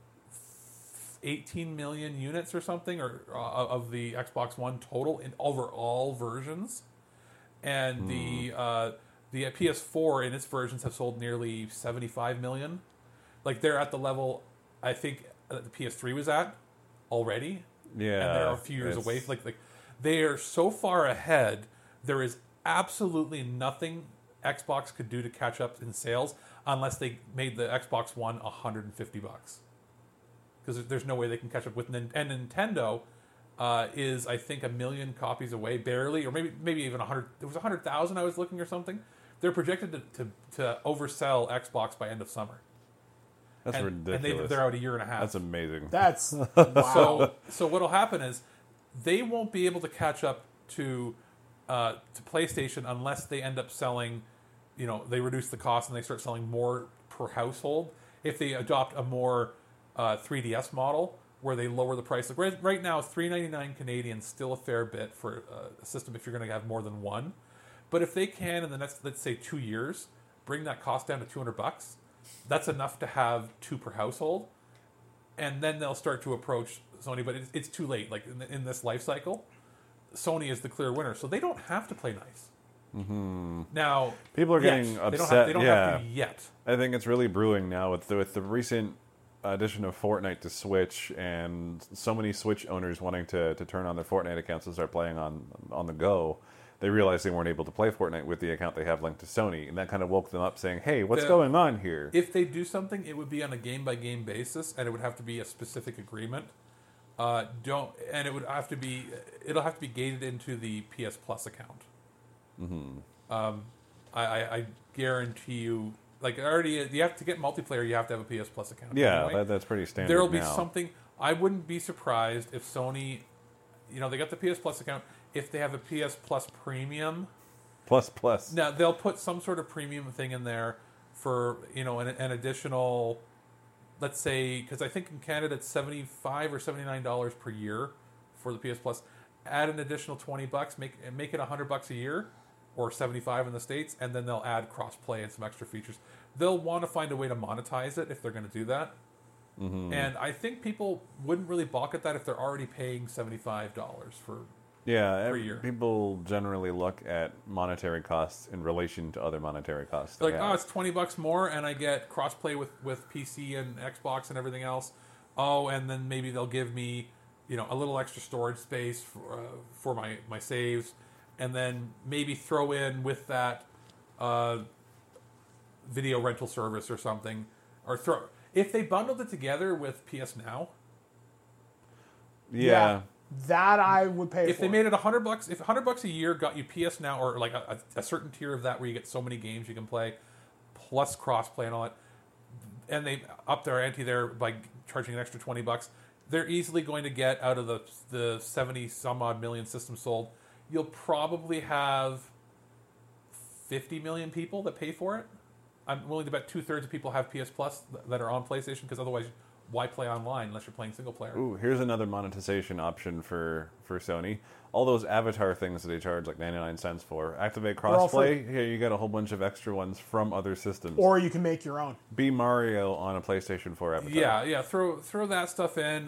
18 million units or something of the Xbox One total over all versions. And the PS4 in its versions have sold nearly 75 million. They're at the level I think the PS3 was at already. Yeah. And they're a few years away. They are so far ahead, there is absolutely nothing Xbox could do to catch up in sales unless they made the Xbox One $150. Because there's no way they can catch up with... And Nintendo is, I think, 1 million copies away, barely, or maybe even 100... It was 100,000 I was looking or something. they're projected to oversell Xbox by end of summer. That's ridiculous. And they're out a year and a half. That's amazing. That's wow. So what'll happen is they won't be able to catch up to PlayStation unless they end up selling, they reduce the cost and they start selling more per household. If they adopt a more 3DS model where they lower the price. Like right now, $3.99 Canadian still a fair bit for a system if you're going to have more than one. But if they can in the next, let's say, 2 years, bring that cost down to $200, that's enough to have 2 per household. And then they'll start to approach Sony, but it's too late. Like in this life cycle, Sony is the clear winner, so they don't have to play nice. Mm-hmm. Now people are getting upset. They don't have to yet. I think it's really brewing now with the recent addition of Fortnite to Switch, and so many Switch owners wanting to turn on their Fortnite accounts and start playing on the go. They realized they weren't able to play Fortnite with the account they have linked to Sony, and that kind of woke them up, saying, "Hey, what's going on here?" If they do something, it would be on a game-by-game basis, and it would have to be a specific agreement. It'll have to be gated into the PS Plus account. Mm-hmm. I guarantee you, like already, you have to get multiplayer. You have to have a PS Plus account. Yeah, anyway. that's pretty standard. There'll be now. something. I wouldn't be surprised if Sony, they got the PS Plus account. If they have a PS Plus Premium, Plus. Now they'll put some sort of premium thing in there for an additional. Let's say, because I think in Canada it's $75 or $79 per year for the PS Plus. Add an additional $20, make it $100 a year, or $75 in the States, and then they'll add crossplay and some extra features. They'll want to find a way to monetize it if they're going to do that. Mm-hmm. And I think people wouldn't really balk at that if they're already paying $75 for. Yeah, people generally look at monetary costs in relation to other monetary costs. Like, it's $20 more, and I get crossplay with PC and Xbox and everything else. Oh, and then maybe they'll give me, a little extra storage space for my saves, and then maybe throw in with that video rental service or something, or if they bundled it together with PS Now. Yeah. That I would pay if for. They made it $100, if $100 a year got you PS Now, or like a certain tier of that where you get so many games you can play, plus crossplay and all that, and they up their ante there by charging an extra $20, they're easily going to get out of the 70 some odd million systems sold. You'll probably have 50 million people that pay for it. I'm willing to bet 2/3 of people have PS Plus that are on PlayStation, because otherwise, why play online unless you're playing single player? Ooh, here's another monetization option for Sony. All those avatar things that they charge like 99 cents for. Activate crossplay. Here you get a whole bunch of extra ones from other systems. Or you can make your own. Be Mario on a PlayStation 4 avatar. Yeah. Throw that stuff in.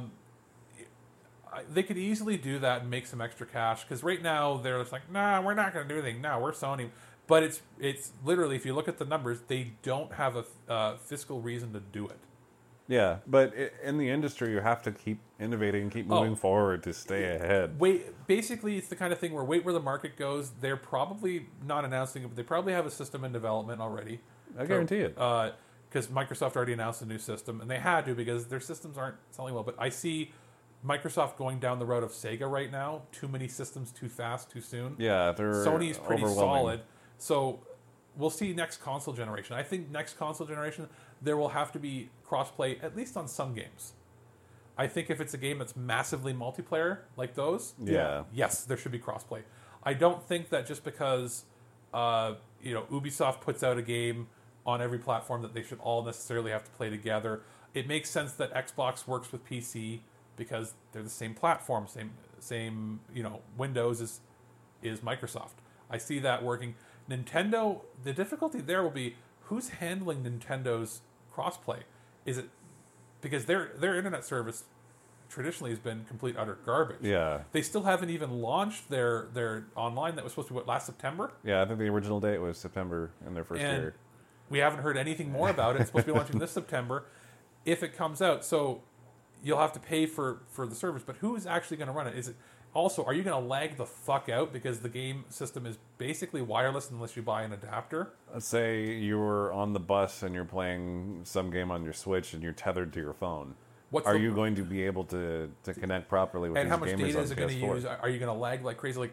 They could easily do that and make some extra cash, because right now they're just like, nah, we're not going to do anything. No, we're Sony. But it's literally, if you look at the numbers, they don't have a fiscal reason to do it. Yeah, but in the industry, you have to keep innovating and keep moving forward to stay ahead. Basically, it's the kind of thing where where the market goes. They're probably not announcing it, but they probably have a system in development already. I guarantee it. Because Microsoft already announced a new system, and they had to, because their systems aren't selling well. But I see Microsoft going down the road of Sega right now. Too many systems, too fast, too soon. Yeah, they're Sony's pretty solid. So we'll see next console generation. I think next console generation, there will have to be crossplay, at least on some games. I think if it's a game that's massively multiplayer, like those, yes, there should be crossplay. I don't think that just because Ubisoft puts out a game on every platform that they should all necessarily have to play together. It makes sense that Xbox works with PC because they're the same platform, same Windows is Microsoft. I see that working. Nintendo, the difficulty there will be who's handling Nintendo's crossplay. Is it because their internet service traditionally has been complete utter garbage? Yeah, they still haven't even launched their online that was supposed to be last September. Yeah, I think the original date was September in their first year. We haven't heard anything more about it. It's supposed to be launching this September if it comes out. So you'll have to pay for the service, but who is actually going to run it? Is it also, are you going to lag the fuck out because the game system is basically wireless unless you buy an adapter? Let's say you were on the bus and you're playing some game on your Switch and you're tethered to your phone. Are you going to be able to connect properly with these gamers on PS4? And how much data is it going to use? Are you going to lag like crazy? Like,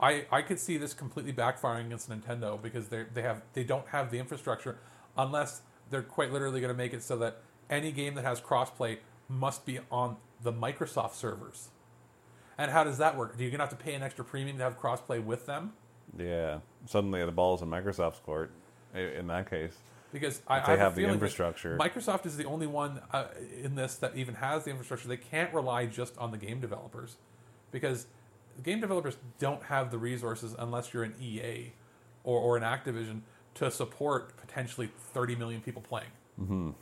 I could see this completely backfiring against Nintendo because they don't have the infrastructure unless they're quite literally going to make it so that any game that has crossplay must be on the Microsoft servers. And how does that work? Are you going to have to pay an extra premium to have crossplay with them? Yeah. Suddenly the ball's in Microsoft's court in that case. Because I have the infrastructure. Microsoft is the only one in this that even has the infrastructure. They can't rely just on the game developers because the game developers don't have the resources unless you're an EA or an Activision to support potentially 30 million people playing. Mm-hmm.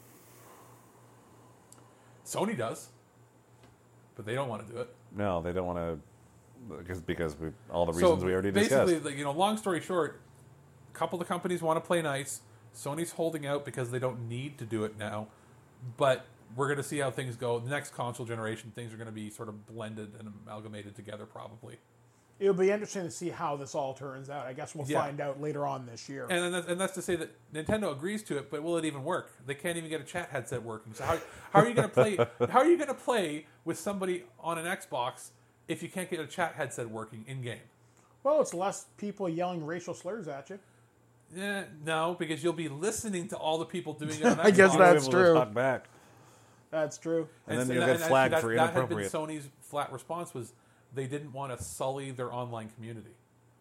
Sony does, but they don't want to do it. No, they don't want to because all the reasons we already discussed. Basically, long story short, a couple of companies want to play nice. Sony's holding out because they don't need to do it now, but we're going to see how things go. The next console generation, things are going to be sort of blended and amalgamated together probably. It'll be interesting to see how this all turns out. I guess we'll find out later on this year. And that's to say that Nintendo agrees to it, but will it even work? They can't even get a chat headset working. So how are you going to play? How are you going to play with somebody on an Xbox if you can't get a chat headset working in game? Well, it's less people yelling racial slurs at you. Yeah, no, because you'll be listening to all the people doing it on Xbox. I guess that's true. Talk back. That's true. And then you'll get flagged for inappropriate. That had been Sony's flat response was they didn't want to sully their online community.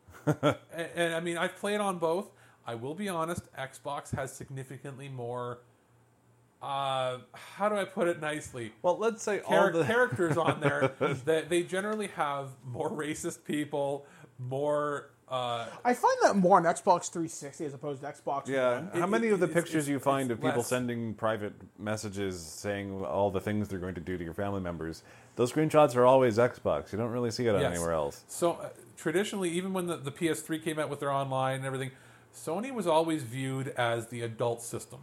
and I mean, I've played on both. I will be honest, Xbox has significantly more... how do I put it nicely? Well, let's say characters on there. They generally have more racist people, more... I find that more on Xbox 360 as opposed to Xbox One. How many of the pictures you find of people sending private messages saying all the things they're going to do to your family members, those screenshots are always Xbox. You don't really see it anywhere else. So traditionally, even when the PS3 came out with their online and everything, Sony was always viewed as the adult system.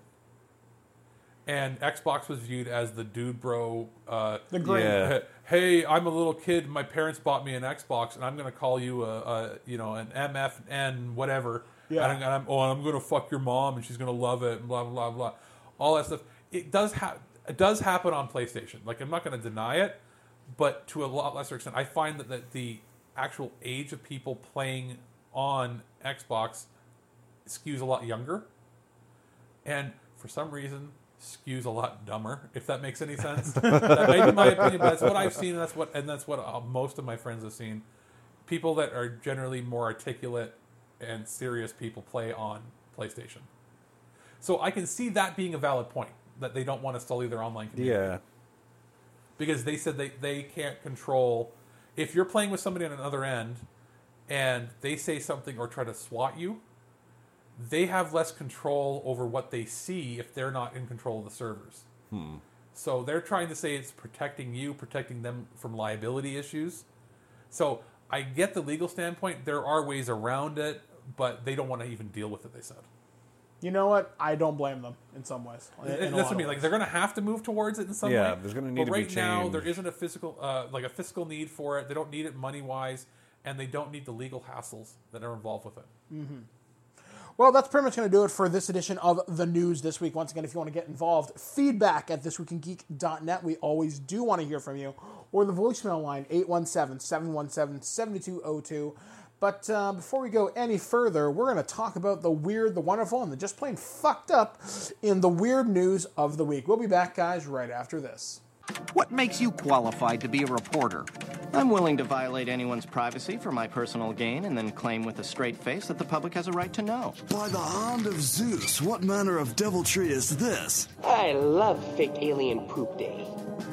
And Xbox was viewed as the dude bro. The great. Hey, I'm a little kid. My parents bought me an Xbox, and I'm going to call you an MFN whatever. Yeah. And I'm going to fuck your mom, and she's going to love it, and blah blah blah, all that stuff. It does happen on PlayStation. Like, I'm not going to deny it, but to a lot lesser extent. I find that the actual age of people playing on Xbox skews a lot younger, and for some reason skews a lot dumber, if that makes any sense. That may be my opinion, but that's what I've seen, and that's what most of my friends have seen. People that are generally more articulate and serious people play on PlayStation. So I can see that being a valid point, that they don't want to sully their online community. Yeah. Because they said they can't control... If you're playing with somebody on another end, and they say something or try to swat you, they have less control over what they see if they're not in control of the servers. So they're trying to say it's protecting you, protecting them from liability issues. So I get the legal standpoint. There are ways around it, but they don't want to even deal with it, they said. You know what? I don't blame them in some ways. That's what I mean. Like, they're going to have to move towards it in some way. Yeah, there's going to need to be change. But right now, there isn't a fiscal need for it. They don't need it money-wise, and they don't need the legal hassles that are involved with it. Mm-hmm. Well, that's pretty much going to do it for this edition of The News this week. Once again, if you want to get involved, feedback at thisweekingeek.net. We always do want to hear from you. Or the voicemail line, 817-717-7202. But before we go any further, we're going to talk about the weird, the wonderful, and the just plain fucked up in the weird news of the week. We'll be back, guys, right after this. What makes you qualified to be a reporter? I'm willing to violate anyone's privacy for my personal gain and then claim with a straight face that the public has a right to know. By the hand of Zeus, what manner of deviltry is this? I love fake alien poop day.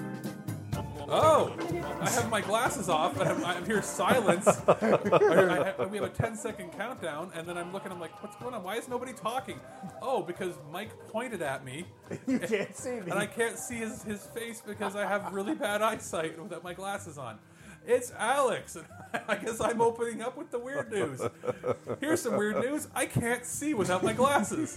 Oh, I have my glasses off, and I'm here silence. We have a 10-second countdown, and then I'm looking, I'm like, what's going on? Why is nobody talking? Oh, because Mike pointed at me. You can't see me. And I can't see his face because I have really bad eyesight without my glasses on. It's Alex, and I guess I'm opening up with the weird news. Here's some weird news. I can't see without my glasses.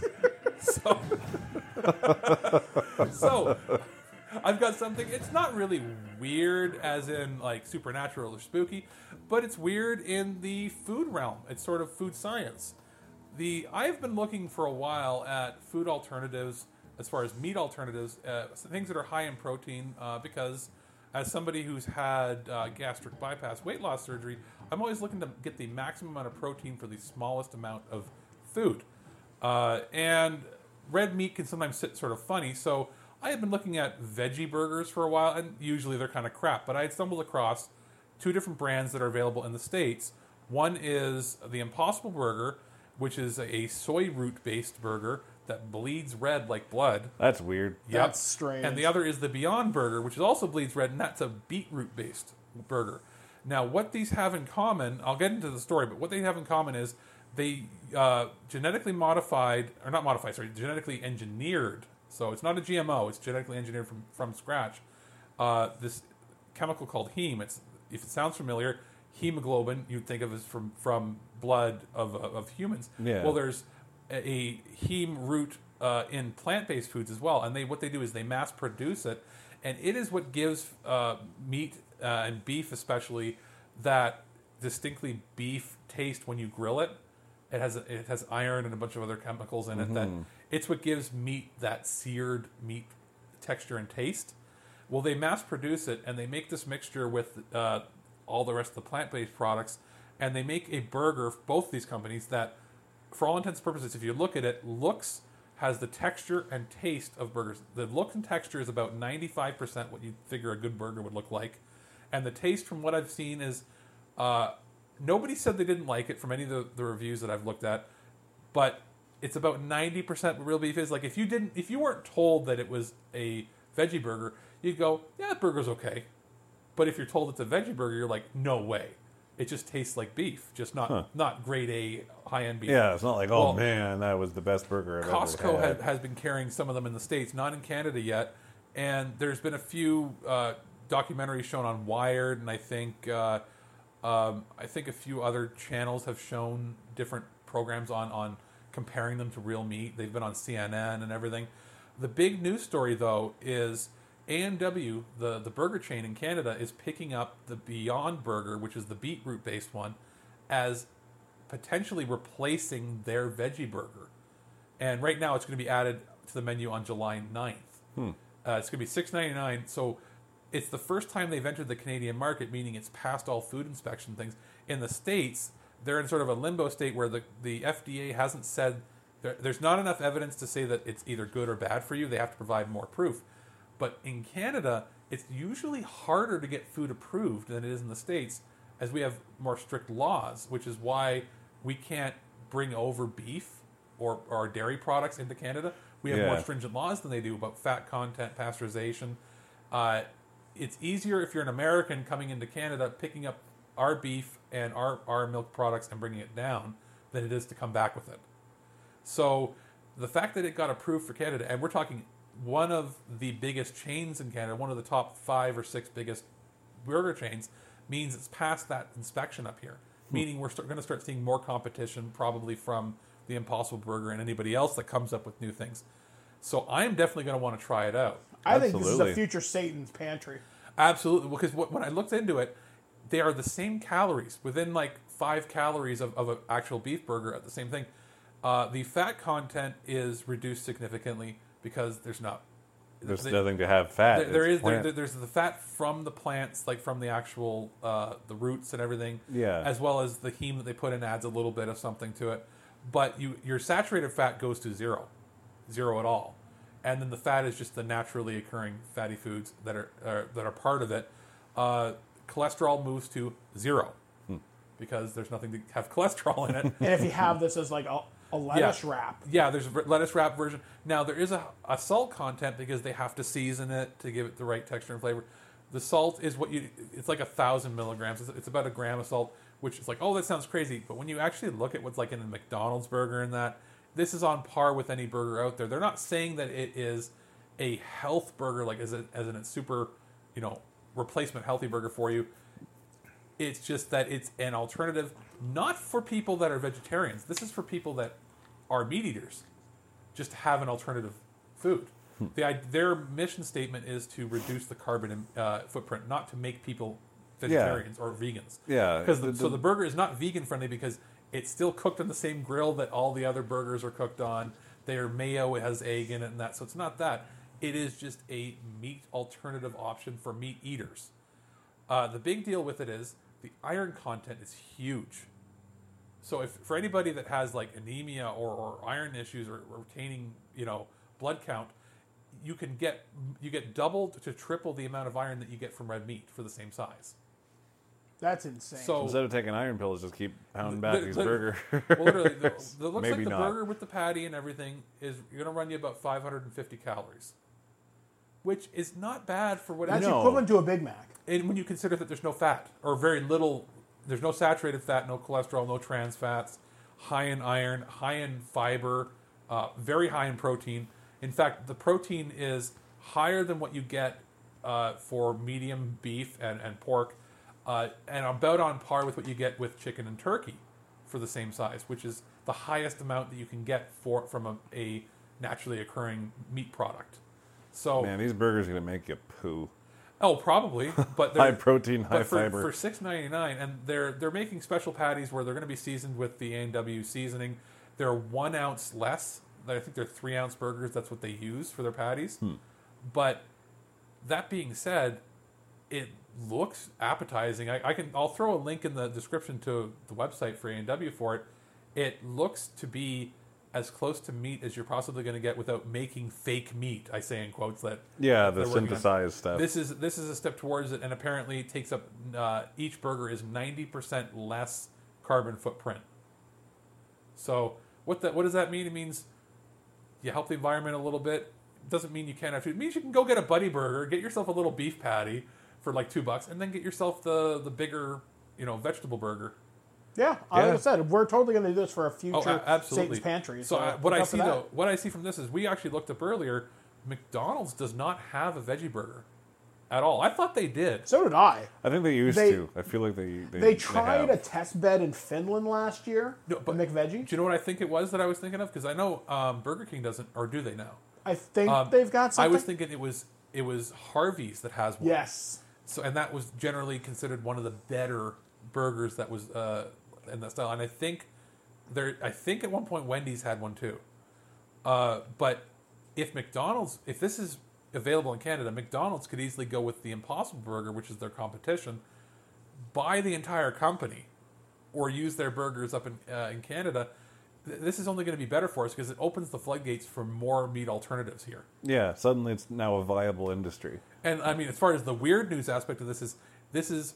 So I've got something. It's not really weird as in like supernatural or spooky, but it's weird in the food realm. It's sort of food science. I've been looking for a while at food alternatives as far as meat alternatives, things that are high in protein, because as somebody who's had gastric bypass weight loss surgery, I'm always looking to get the maximum amount of protein for the smallest amount of food. And red meat can sometimes sit sort of funny, so I had been looking at veggie burgers for a while, and usually they're kind of crap, but I had stumbled across 2 different brands that are available in the States. One is the Impossible Burger, which is a soy root-based burger that bleeds red like blood. That's weird. Yep. That's strange. And the other is the Beyond Burger, which also bleeds red, and that's a beetroot-based burger. Now, what these have in common, I'll get into the story, but what they have in common is they genetically genetically engineered, so it's not a GMO, it's genetically engineered from scratch, this chemical called heme. If it sounds familiar, hemoglobin, you'd think of as from blood of humans. Yeah. Well, there's a heme root in plant-based foods as well, and what they do is they mass produce it, and it is what gives meat and beef especially that distinctly beef taste when you grill it. It has iron and a bunch of other chemicals in it that it's what gives meat that seared meat texture and taste. Well, they mass produce it, and they make this mixture with all the rest of the plant-based products, and they make a burger, both these companies, that for all intents and purposes, if you look at it, has the texture and taste of burgers. The look and texture is about 95% what you'd figure a good burger would look like. And the taste, from what I've seen, is nobody said they didn't like it from any of the reviews that I've looked at, but it's about 90% what real beef is. Like, if you weren't told that it was a veggie burger, you'd go, yeah, that burger's okay. But if you're told it's a veggie burger, you're like, no way. It just tastes like beef, just not grade A high-end beef. Yeah, it's not like, oh man, that was the best burger I've ever had. Costco has been carrying some of them in the States, not in Canada yet. And there's been a few documentaries shown on Wired, and I think a few other channels have shown different programs on comparing them to real meat. They've been on CNN and everything. The big news story, though, is A&W, the burger chain in Canada, is picking up the Beyond Burger, which is the beetroot-based one, as potentially replacing their veggie burger. And right now it's going to be added to the menu on July 9th. It's going to be $6.99, so it's the first time they've entered the Canadian market, meaning it's passed all food inspection things. In the States, they're in sort of a limbo state where the FDA hasn't said... There's not enough evidence to say that it's either good or bad for you. They have to provide more proof. But in Canada, it's usually harder to get food approved than it is in the States, as we have more strict laws, which is why we can't bring over beef or dairy products into Canada. We have more stringent laws than they do about fat content, pasteurization. It's easier if you're an American coming into Canada, picking up our beef and our milk products and bringing it down, than it is to come back with it. So the fact that it got approved for Canada, and we're talking one of the biggest chains in Canada, one of the top 5 or 6 biggest burger chains, means it's passed that inspection up here. Meaning we're going to start seeing more competition, probably from the Impossible Burger and anybody else that comes up with new things. So I'm definitely going to want to try it out. I think this is a future Satan's pantry. Absolutely, because when I looked into it, they are the same calories, within like 5 calories of an actual beef burger at the same thing. The fat content is reduced significantly because there's nothing to have fat. There's the fat from the plants, like from the actual the roots and everything, as well as the heme that they put in adds a little bit of something to it. But your saturated fat goes to zero at all, and then the fat is just the naturally occurring fatty foods that are part of it. Cholesterol moves to 0 because there's nothing to have cholesterol in it. And if you have this as like a lettuce wrap. Yeah, there's a lettuce wrap version. Now, there is a salt content because they have to season it to give it the right texture and flavor. The salt is it's like 1,000 milligrams. It's about a gram of salt, which is like, oh, that sounds crazy. But when you actually look at what's like in a McDonald's burger and that, this is on par with any burger out there. They're not saying that it is a health burger, like as in a super, replacement healthy burger for you. It's just that it's an alternative, not for people that are vegetarians. This is for people that are meat eaters, just to have an alternative food. Their mission statement is to reduce the carbon footprint, not to make people vegetarians or vegans. Yeah. Because so the burger is not vegan friendly because it's still cooked on the same grill that all the other burgers are cooked on. Their mayo has egg in it and that. So it's not that. It is just a meat alternative option for meat eaters. The big deal with it is the iron content is huge. So if for anybody that has like anemia or iron issues or retaining, blood count, you get double to triple the amount of iron that you get from red meat for the same size. That's insane. So instead of taking iron pills, just keep pounding back these burgers. Well, literally, it looks Maybe like the not. burger with the patty and everything is going to run you about 550 calories, which is not bad for what. That's equivalent to a Big Mac. And when you consider that there's no fat or very little, there's no saturated fat, no cholesterol, no trans fats, high in iron, high in fiber, very high in protein. In fact, the protein is higher than what you get for medium beef and pork, and about on par with what you get with chicken and turkey for the same size, which is the highest amount that you can get from a naturally occurring meat product. So, man, these burgers are going to make you poo. Oh, probably, but they're high protein, high fiber. For $6.99, and they're making special patties where they're going to be seasoned with the A&W seasoning. They're 1 ounce less. I think they're 3 ounce burgers. That's what they use for their patties. But that being said, it looks appetizing. I'll throw a link in the description to the website for A&W for it. It looks to be as close to meat as you're possibly going to get without making fake meat. I say in quotes that. Yeah, the synthesized stuff. This is a step towards it, and apparently it takes up each burger is 90% less carbon footprint. So what does that mean? It means you help the environment a little bit. It doesn't mean you can't have food. It means you can go get a Buddy Burger, get yourself a little beef patty for like $2, and then get yourself the bigger vegetable burger. Yeah, like I said, we're totally going to do this for a future Satan's Pantry. So what I see from this is we actually looked up earlier. McDonald's does not have a veggie burger at all. I thought they did. So did I. I think they used to. I feel like they tried a test bed in Finland last year. No, but McVeggie. Do you know what I think it was that I was thinking of? Because I know Burger King doesn't, or do they now? I think they've got something. I was thinking it was Harvey's that has one. Yes. So and that was generally considered one of the better burgers that was in that style. And I think at one point Wendy's had one too. But if this is available in Canada, McDonald's could easily go with the Impossible Burger, which is their competition, buy the entire company, or use their burgers up in Canada. This is only going to be better for us because it opens the floodgates for more meat alternatives here. Yeah, suddenly it's now a viable industry. And I mean, as far as the weird news aspect of this is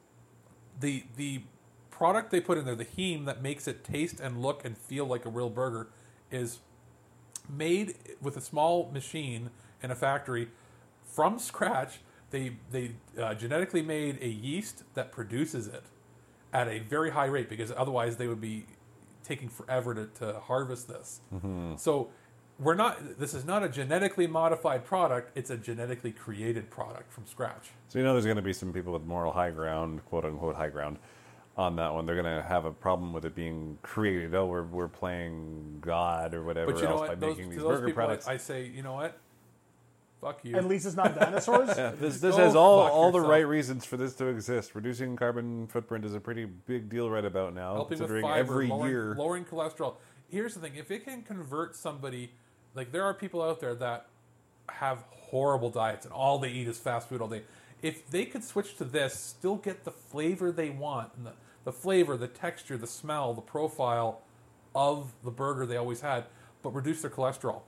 the product they put in there, the heme that makes it taste and look and feel like a real burger, is made with a small machine in a factory from scratch. They genetically made a yeast that produces it at a very high rate, because otherwise they would be taking forever to harvest this. Mm-hmm. So this is not a genetically modified product, it's a genetically created product from scratch. So there's going to be some people with moral high ground, quote unquote high ground, on that one. They're going to have a problem with it being created. Oh, we're playing God or whatever else by making these burger products. I say, you know what? Fuck you. At least it's not dinosaurs. Yeah, this has all the right reasons for this to exist. Reducing carbon footprint is a pretty big deal right about now. Helping with fiber, lowering cholesterol. Here's the thing: if it can convert somebody, like there are people out there that have horrible diets and all they eat is fast food all day. If they could switch to this, still get the flavor they want, and the flavor, the texture, the smell, the profile of the burger they always had, but reduce their cholesterol,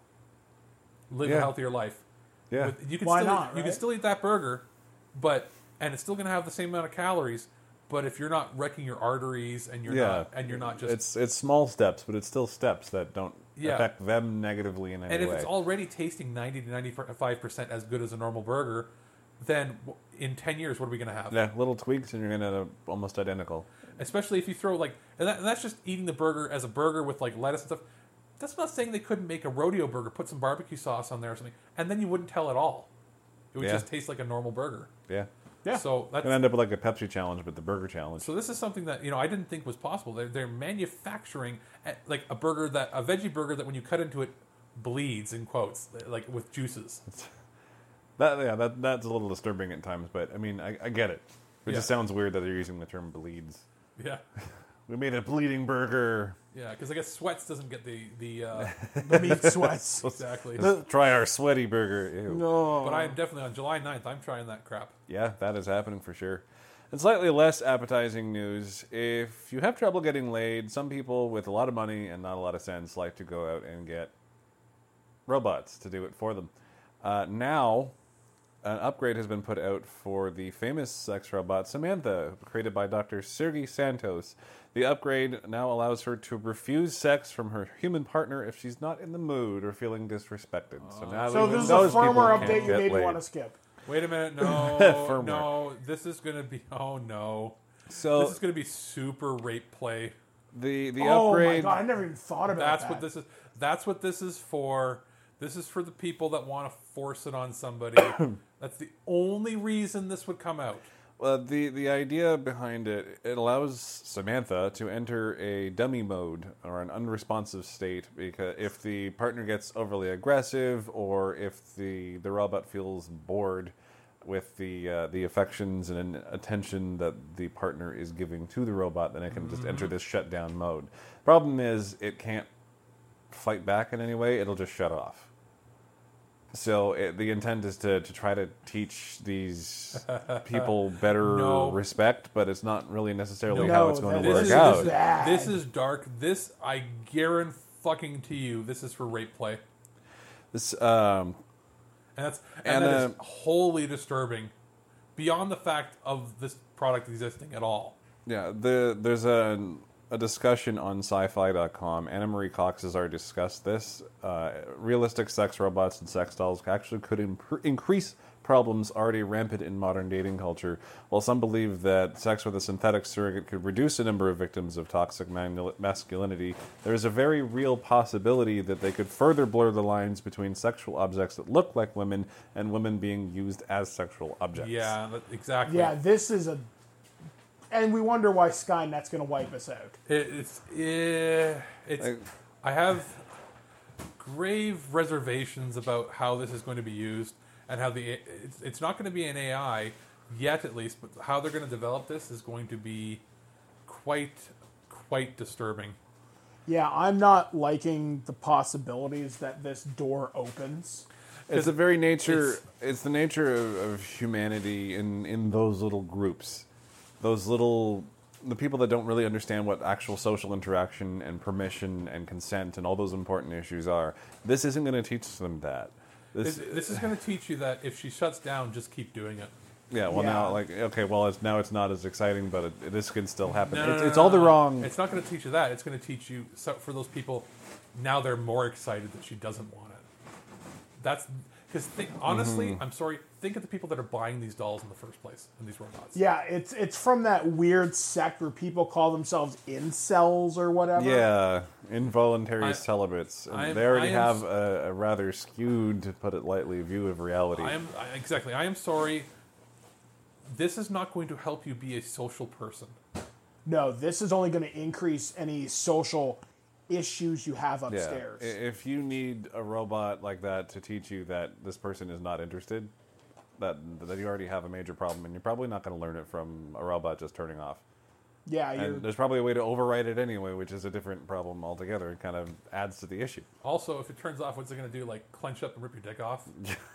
live a healthier life. Yeah, you can Why still not, you can still eat that burger, and it's still going to have the same amount of calories. But if you're not wrecking your arteries and you're not just it's small steps, but it's still steps that don't affect them negatively in any way. And if it's already tasting 90 to 95% as good as a normal burger, then in 10 years, what are we going to have? Yeah, little tweaks and you're going to have almost identical. Especially if you throw and that's just eating the burger as a burger with like lettuce and stuff. That's not saying they couldn't make a rodeo burger, put some barbecue sauce on there or something, and then you wouldn't tell at all. It would just taste like a normal burger. Yeah. Yeah. So that's going to end up like a Pepsi challenge, but the burger challenge. So this is something that I didn't think was possible. They're manufacturing like a veggie burger that when you cut into it bleeds, in quotes, like with juices. That's a little disturbing at times, but I mean I get it. It just sounds weird that they're using the term bleeds. Yeah. We made a bleeding burger. Yeah, because I guess sweats doesn't get the meat sweats. Exactly. Try our sweaty burger. Ew. No. But I am definitely on July 9th. I'm trying that crap. Yeah, that is happening for sure. In slightly less appetizing news, if you have trouble getting laid, some people with a lot of money and not a lot of sense like to go out and get robots to do it for them. Now, an upgrade has been put out for the famous sex robot Samantha, created by Dr. Sergey Santos. The upgrade now allows her to refuse sex from her human partner if she's not in the mood or feeling disrespected. So now this is a firmware update you maybe want to skip. Wait a minute, no, no, this is going to be, oh no. So this is going to be super rape play. The upgrade... Oh my god, I never even thought about that. What this is. That's what this is for. This is for the people that want to force it on somebody. That's the only reason this would come out. Well, the idea behind it allows Samantha to enter a dummy mode or an unresponsive state, because if the partner gets overly aggressive or if the robot feels bored with the affections and attention that the partner is giving to the robot, then it can just enter this shutdown mode. Problem is, it can't fight back in any way. It'll just shut off. So the intent is to try to teach these people better respect, but it's not really necessarily how it's going to work out. This is dark. This, I guarantee you, this is for rape play. This and that is wholly disturbing, beyond the fact of this product existing at all. Yeah, there's a discussion on sci-fi.com. Anna Marie Cox has already discussed this. Realistic sex robots and sex dolls actually could increase problems already rampant in modern dating culture. While some believe that sex with a synthetic surrogate could reduce the number of victims of toxic masculinity, there is a very real possibility that they could further blur the lines between sexual objects that look like women and women being used as sexual objects. Yeah, exactly. Yeah, this is a... And we wonder why Skynet's going to wipe us out. I have grave reservations about how this is going to be used, and how it's not going to be an AI yet, at least, but how they're going to develop this is going to be quite disturbing. Yeah, I'm not liking the possibilities that this door opens. It's the very nature. It's the nature of humanity in those little groups. The people that don't really understand what actual social interaction and permission and consent and all those important issues are. This isn't going to teach them that. This is going to teach you that if she shuts down, just keep doing it. Yeah, well now, it's not as exciting, but this can still happen. No, it's all the wrong... It's not going to teach you that. It's going to teach you, for those people, now they're more excited that she doesn't want it. That's... Because honestly, I'm sorry, think of the people that are buying these dolls in the first place, and these robots. Yeah, it's from that weird sect where people call themselves incels or whatever. Yeah, involuntary celibates. They already have a rather skewed, to put it lightly, view of reality. Exactly. I am sorry. This is not going to help you be a social person. No, this is only going to increase any social issues you have upstairs. Yeah. If you need a robot like that to teach you that this person is not interested, that you already have a major problem, and you're probably not going to learn it from a robot just turning off. Yeah, and there's probably a way to override it anyway, which is a different problem altogether. It kind of adds to the issue. Also, if it turns off, what's it going to do? Like clench up and rip your dick off?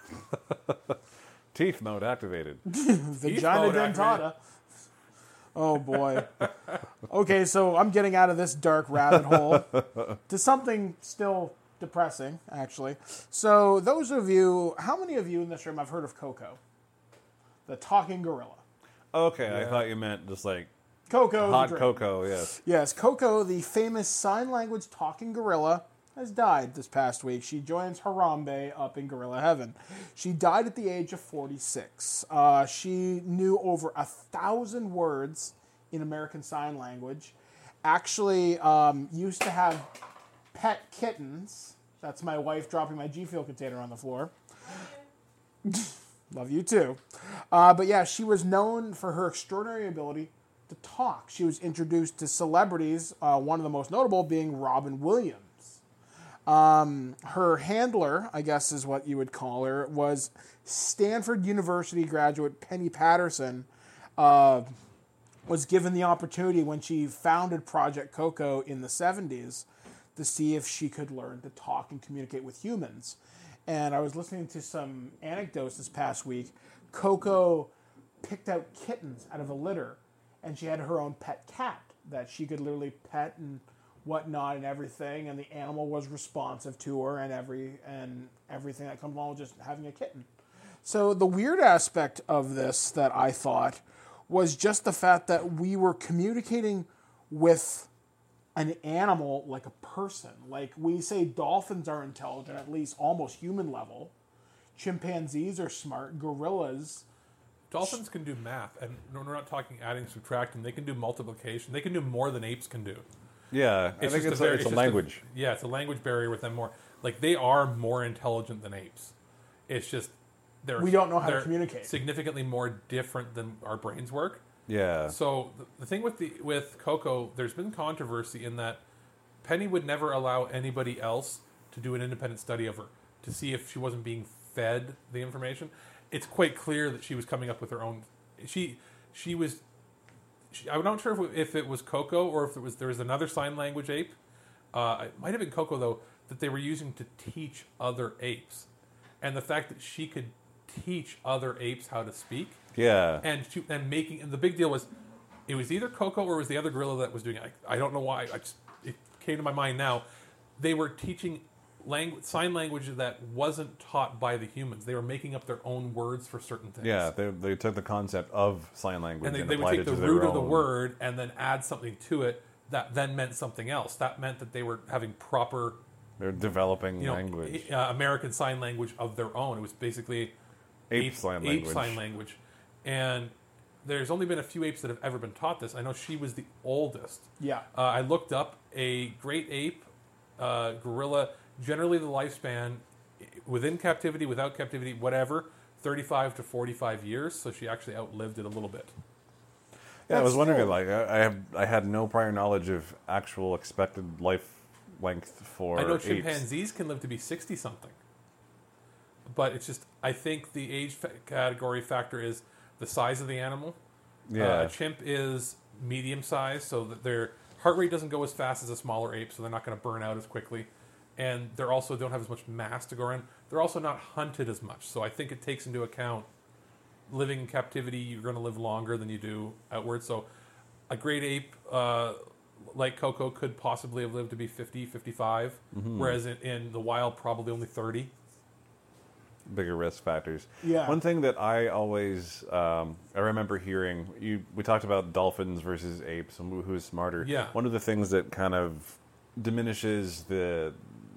Teeth mode activated. Vagina dentata. Oh boy. Okay, so I'm getting out of this dark rabbit hole to something still depressing, actually. So those of you, how many of you in this room have heard of Coco? The talking gorilla. Okay, yeah. I thought you meant just like Coco. Hot cocoa, yes. Yes, Coco, the famous sign language talking gorilla, has died this past week. She joins Harambe up in Gorilla Heaven. She died at the age of 46. She knew over 1,000 words in American Sign Language. Actually, used to have pet kittens. That's my wife dropping my G Fuel container on the floor. Love you too. But yeah, she was known for her extraordinary ability to talk. She was introduced to celebrities, one of the most notable being Robin Williams. Her handler, I guess is what you would call her, was Stanford University graduate Penny Patterson. Was given the opportunity when she founded Project Coco in the 70s to see if she could learn to talk and communicate with humans. And I was listening to some anecdotes this past week. Coco picked out kittens out of a litter, and she had her own pet cat that she could literally pet and whatnot and everything, and the animal was responsive to her and everything that comes along with just having a kitten. So the weird aspect of this that I thought was just the fact that we were communicating with an animal like a person. Like we say dolphins are intelligent, at least almost human level. Chimpanzees are smart. Gorillas. Dolphins can do math, and we're not talking adding, subtracting. They can do multiplication. They can do more than apes can do. Yeah, I think it's a language. It's a language barrier with them more. Like, they are more intelligent than apes. It's just we don't know how to communicate. Significantly more different than our brains work. Yeah. So the thing with Coco, there's been controversy in that Penny would never allow anybody else to do an independent study of her to see if she wasn't being fed the information. It's quite clear that she was coming up with her own. I'm not sure if it was Coco or if there was another sign language ape. It might have been Coco, though, that they were using to teach other apes. And the fact that she could teach other apes how to speak. Yeah. And the big deal was, it was either Coco or it was the other gorilla that was doing it. I don't know why. It came to my mind now. They were teaching sign language that wasn't taught by the humans. They were making up their own words for certain things. Yeah, they took the concept of sign language and they would applied take it the to their root own. of the word and then add something to it that then meant something else. That meant that they were having proper... They're developing language. American Sign Language of their own. It was basically Ape Sign Language. And there's only been a few apes that have ever been taught this. I know she was the oldest. Yeah. I looked up a great ape, gorilla. Generally, the lifespan within captivity, without captivity, whatever, 35 to 45 years. So she actually outlived it a little bit. Yeah, I was wondering, like, I had no prior knowledge of actual expected life length for I know apes. chimpanzees can live to be 60-something. But it's just, I think the age category factor is the size of the animal. Yeah. A chimp is medium size, so that their heart rate doesn't go as fast as a smaller ape, so they're not going to burn out as quickly. And they also don't have as much mass to go around. They're also not hunted as much, so I think it takes into account living in captivity, you're going to live longer than you do outward. So a great ape like Coco could possibly have lived to be 50, 55, whereas in the wild, probably only 30. Bigger risk factors. Yeah. One thing that I always I remember hearing, we talked about dolphins versus apes and who's smarter. Yeah. One of the things that kind of diminishes the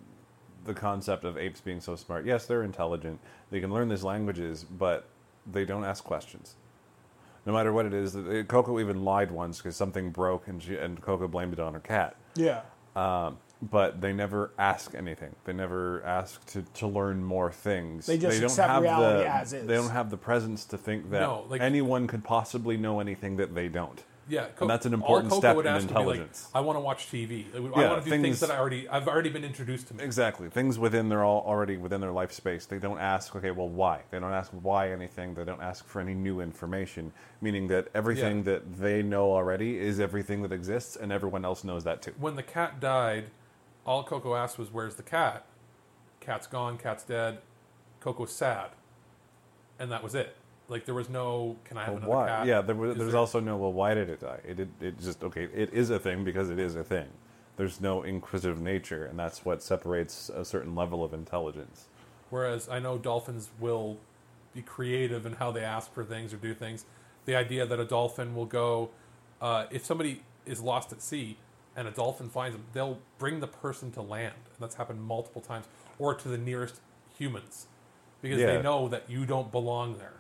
concept of apes being so smart. Yes, they're intelligent. They can learn these languages, but they don't ask questions. No matter what it is. Coco even lied once because something broke and Coco blamed it on her cat. Yeah. But they never ask anything. They never ask to learn more things. They just don't accept have reality as is. They don't have the presence to think that anyone could possibly know anything that they don't. Yeah, and that's an important step in intelligence. I want to watch TV. I want to do things that I've already been introduced to. Exactly, things already within their life space. They don't ask, okay, well, why? They don't ask why anything. They don't ask for any new information. Meaning that everything that they know already is everything that exists, and everyone else knows that too. When the cat died, all Coco asked was, "Where's the cat?" Cat's gone. Cat's dead. Coco's sad, and that was it. Like, there was no, can I have another cat? Yeah, there's also no, well, why did it die? It just, okay, it is a thing because it is a thing. There's no inquisitive nature, and that's what separates a certain level of intelligence. Whereas I know dolphins will be creative in how they ask for things or do things. The idea that a dolphin will go, if somebody is lost at sea and a dolphin finds them, they'll bring the person to land. And that's happened multiple times. Or to the nearest humans. Because they know that you don't belong there.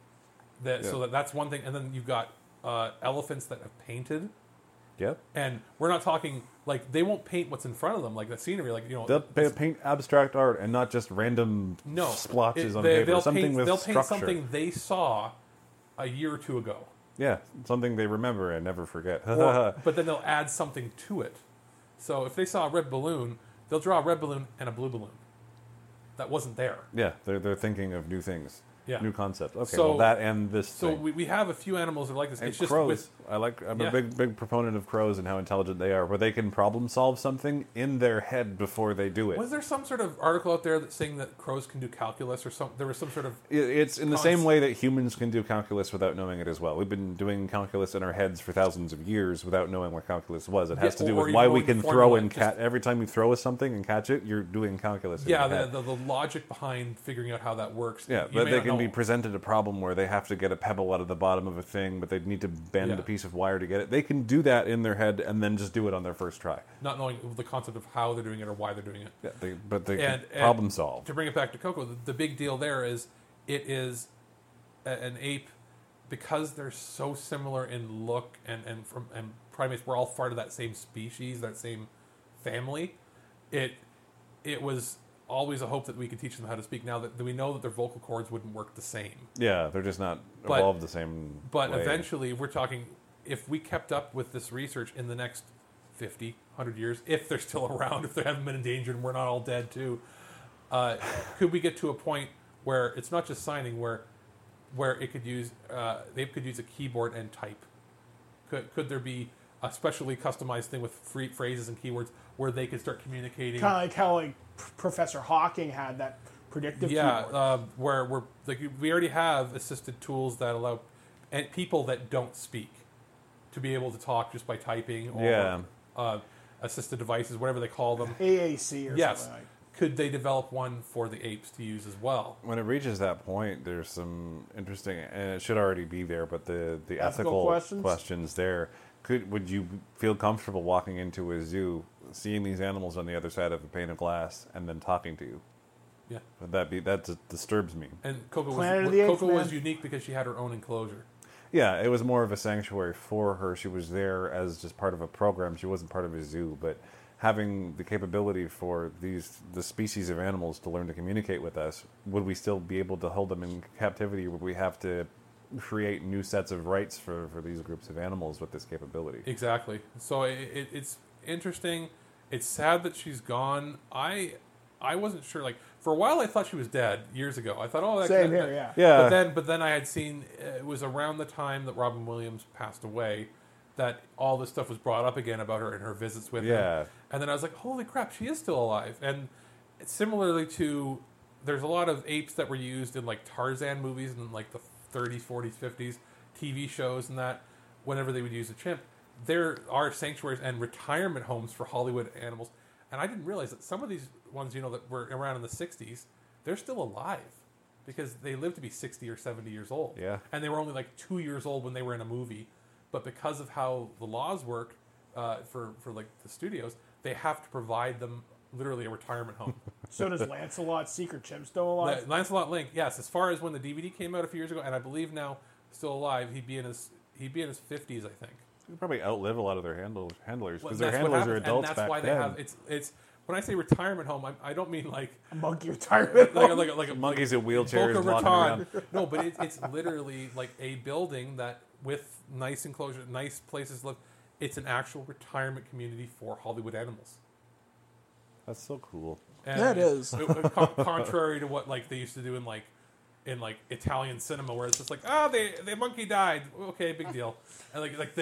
So that's one thing. And then you've got elephants that have painted. Yep. And we're not talking, like, they won't paint what's in front of them, like the scenery. Like, they'll paint abstract art and not just random splotches on paper. They'll paint something they saw a year or two ago. Yeah, something they remember and never forget. But then they'll add something to it. So if they saw a red balloon, they'll draw a red balloon and a blue balloon. That wasn't there. Yeah, they're thinking of new things. Yeah. New concept. Okay, So- well, that and this So thing. we have a few animals that are like this. And It's just crows. with I'm Yeah. a big proponent of crows and how intelligent they are, where they can problem solve something in their head before they do it. Was there some sort of article out there that's saying that crows can do calculus or some? There was some sort of. It's in the same way that humans can do calculus without knowing it as well. We've been doing calculus in our heads for thousands of years without knowing what calculus was. It has Yeah, to do or with even why we knowing the can throw formula, and just- catch. Every time you throw something and catch it, you're doing calculus. in Yeah, your head. the logic behind figuring out how that works. Yeah, You but may they not can be know. presented a problem where they have to get a pebble out of the bottom of a thing, but they need to bend Yeah. a piece of wire to get it. They can do that in their head and then just do it on their first try. Not knowing the concept of how they're doing it or why they're doing it. Yeah, but they and, can problem solve. To bring it back to Coco, the big deal there is it is an ape because they're so similar in look and primates. We're all part of that same species, that same family. It was always a hope that we could teach them how to speak. Now that we know that their vocal cords wouldn't work the same. Yeah, they're just not evolved the same But way. eventually, we're talking, if we kept up with this research in the next 50, 100 years, if they're still around, if they haven't been endangered and we're not all dead too, could we get to a point where it's not just signing, where it could use, they could use a keyboard and type? Could there be a specially customized thing with free phrases and keywords where they could start communicating? Kind of like how Professor Hawking had that predictive keyboard. Where we're like, we already have assisted tools that allow people that don't speak to be able to talk just by typing, or assisted devices, whatever they call them, AAC or something like. Could they develop one for the apes to use as well? When it reaches that point, there's some interesting, and it should already be there, but the ethical questions there. Would you feel comfortable walking into a zoo, seeing these animals on the other side of a pane of glass, and then talking to you? Yeah. Would that disturbs me. And Coco Planet of the Apes, was man. unique because she had her own enclosure. Yeah, it was more of a sanctuary for her. She was there as just part of a program. She wasn't part of a zoo, but having the capability for the species of animals to learn to communicate with us, would we still be able to hold them in captivity? Would we have to create new sets of rights for these groups of animals with this capability? Exactly. So it's interesting. It's sad that she's gone. I wasn't sure. Like, for a while, I thought she was dead years ago. I thought, oh, that Same that- here, yeah. Yeah. But then I had seen it was around the time that Robin Williams passed away that all this stuff was brought up again about her and her visits with Yeah. him. And then I was like, holy crap, she is still alive. And similarly to, there's a lot of apes that were used in like Tarzan movies in like the 30s, 40s, 50s, TV shows and that, whenever they would use a chimp. There are sanctuaries and retirement homes for Hollywood animals. And I didn't realize that some of these ones, that were around in the 60s, they're still alive because they lived to be 60 or 70 years old. Yeah. And they were only like 2 years old when they were in a movie. But because of how the laws work for like the studios, they have to provide them literally a retirement home. So does Lancelot's secret chimp still alive? Lancelot Link, yes. As far as when the DVD came out a few years ago, and I believe now still alive, he'd be in his 50s, I think. You probably outlive a lot of their handlers Well, because their that's what handlers are happens, adults and that's back why they then. have it's. When I say retirement home, I don't mean like a monkey retirement like a monkeys in wheelchairs Boca walking Raton. around. No, but it's literally like a building that with nice enclosure, nice places to live. It's an actual retirement community for Hollywood animals. That's so cool. And Yeah, it is. Contrary to what like they used to do in Italian cinema, where it's just like, the monkey died. Okay, big deal. And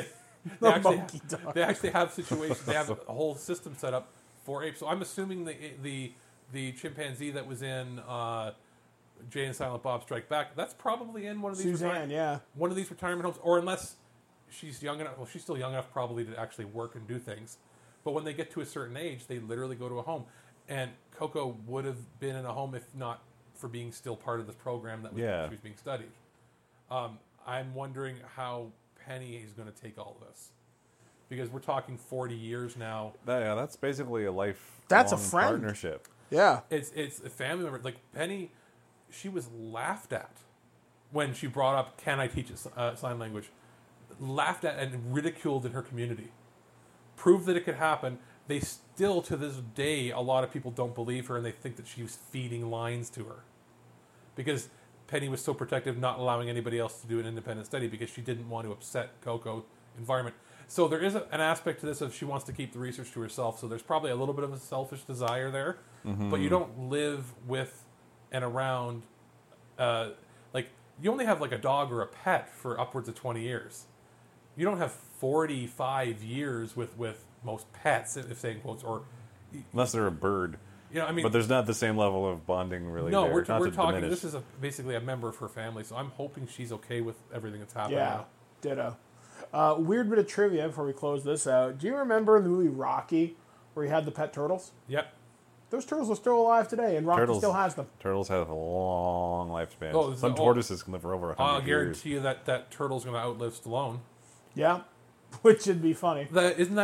they actually have situations. They have a whole system set up for apes. So I'm assuming the chimpanzee that was in Jay and Silent Bob Strike Back, that's probably in one of these Suzanne, one of these retirement homes, or unless she's young enough. Well, she's still young enough probably to actually work and do things. But when they get to a certain age, they literally go to a home. And Coco would have been in a home if not for being still part of this program that she was being studied. I'm wondering how Penny is going to take all of this. Because we're talking 40 years now. That's basically a life. That's a friend partnership. Yeah, it's a family member. Like Penny, she was laughed at when she brought up, "Can I teach sign language?" Laughed at and ridiculed in her community. Proved that it could happen. They still, to this day, a lot of people don't believe her, and they think that she was feeding lines to her because Penny was so protective, not allowing anybody else to do an independent study because she didn't want to upset Coco environment. So there is an aspect to this of she wants to keep the research to herself. So there's probably a little bit of a selfish desire there, but you don't live with and around. Like you only have like a dog or a pet for upwards of 20 years. You don't have 45 years with most pets, if saying quotes, or unless they're a bird. You know, I mean, but there's not the same level of bonding really. No, there. we're Not to talking. diminish. This is basically a member of her family, so I'm hoping she's okay with everything that's happening. Yeah, now. ditto. Weird bit of trivia before we close this out. Do you remember the movie Rocky, where he had the pet turtles? Yep. Those turtles are still alive today, and Rocky still has them. Turtles have a long lifespan. Oh, some tortoises can live for over 100 I'll years. guarantee you that turtle's going to outlive Stallone. Yeah, which would be funny. Didn't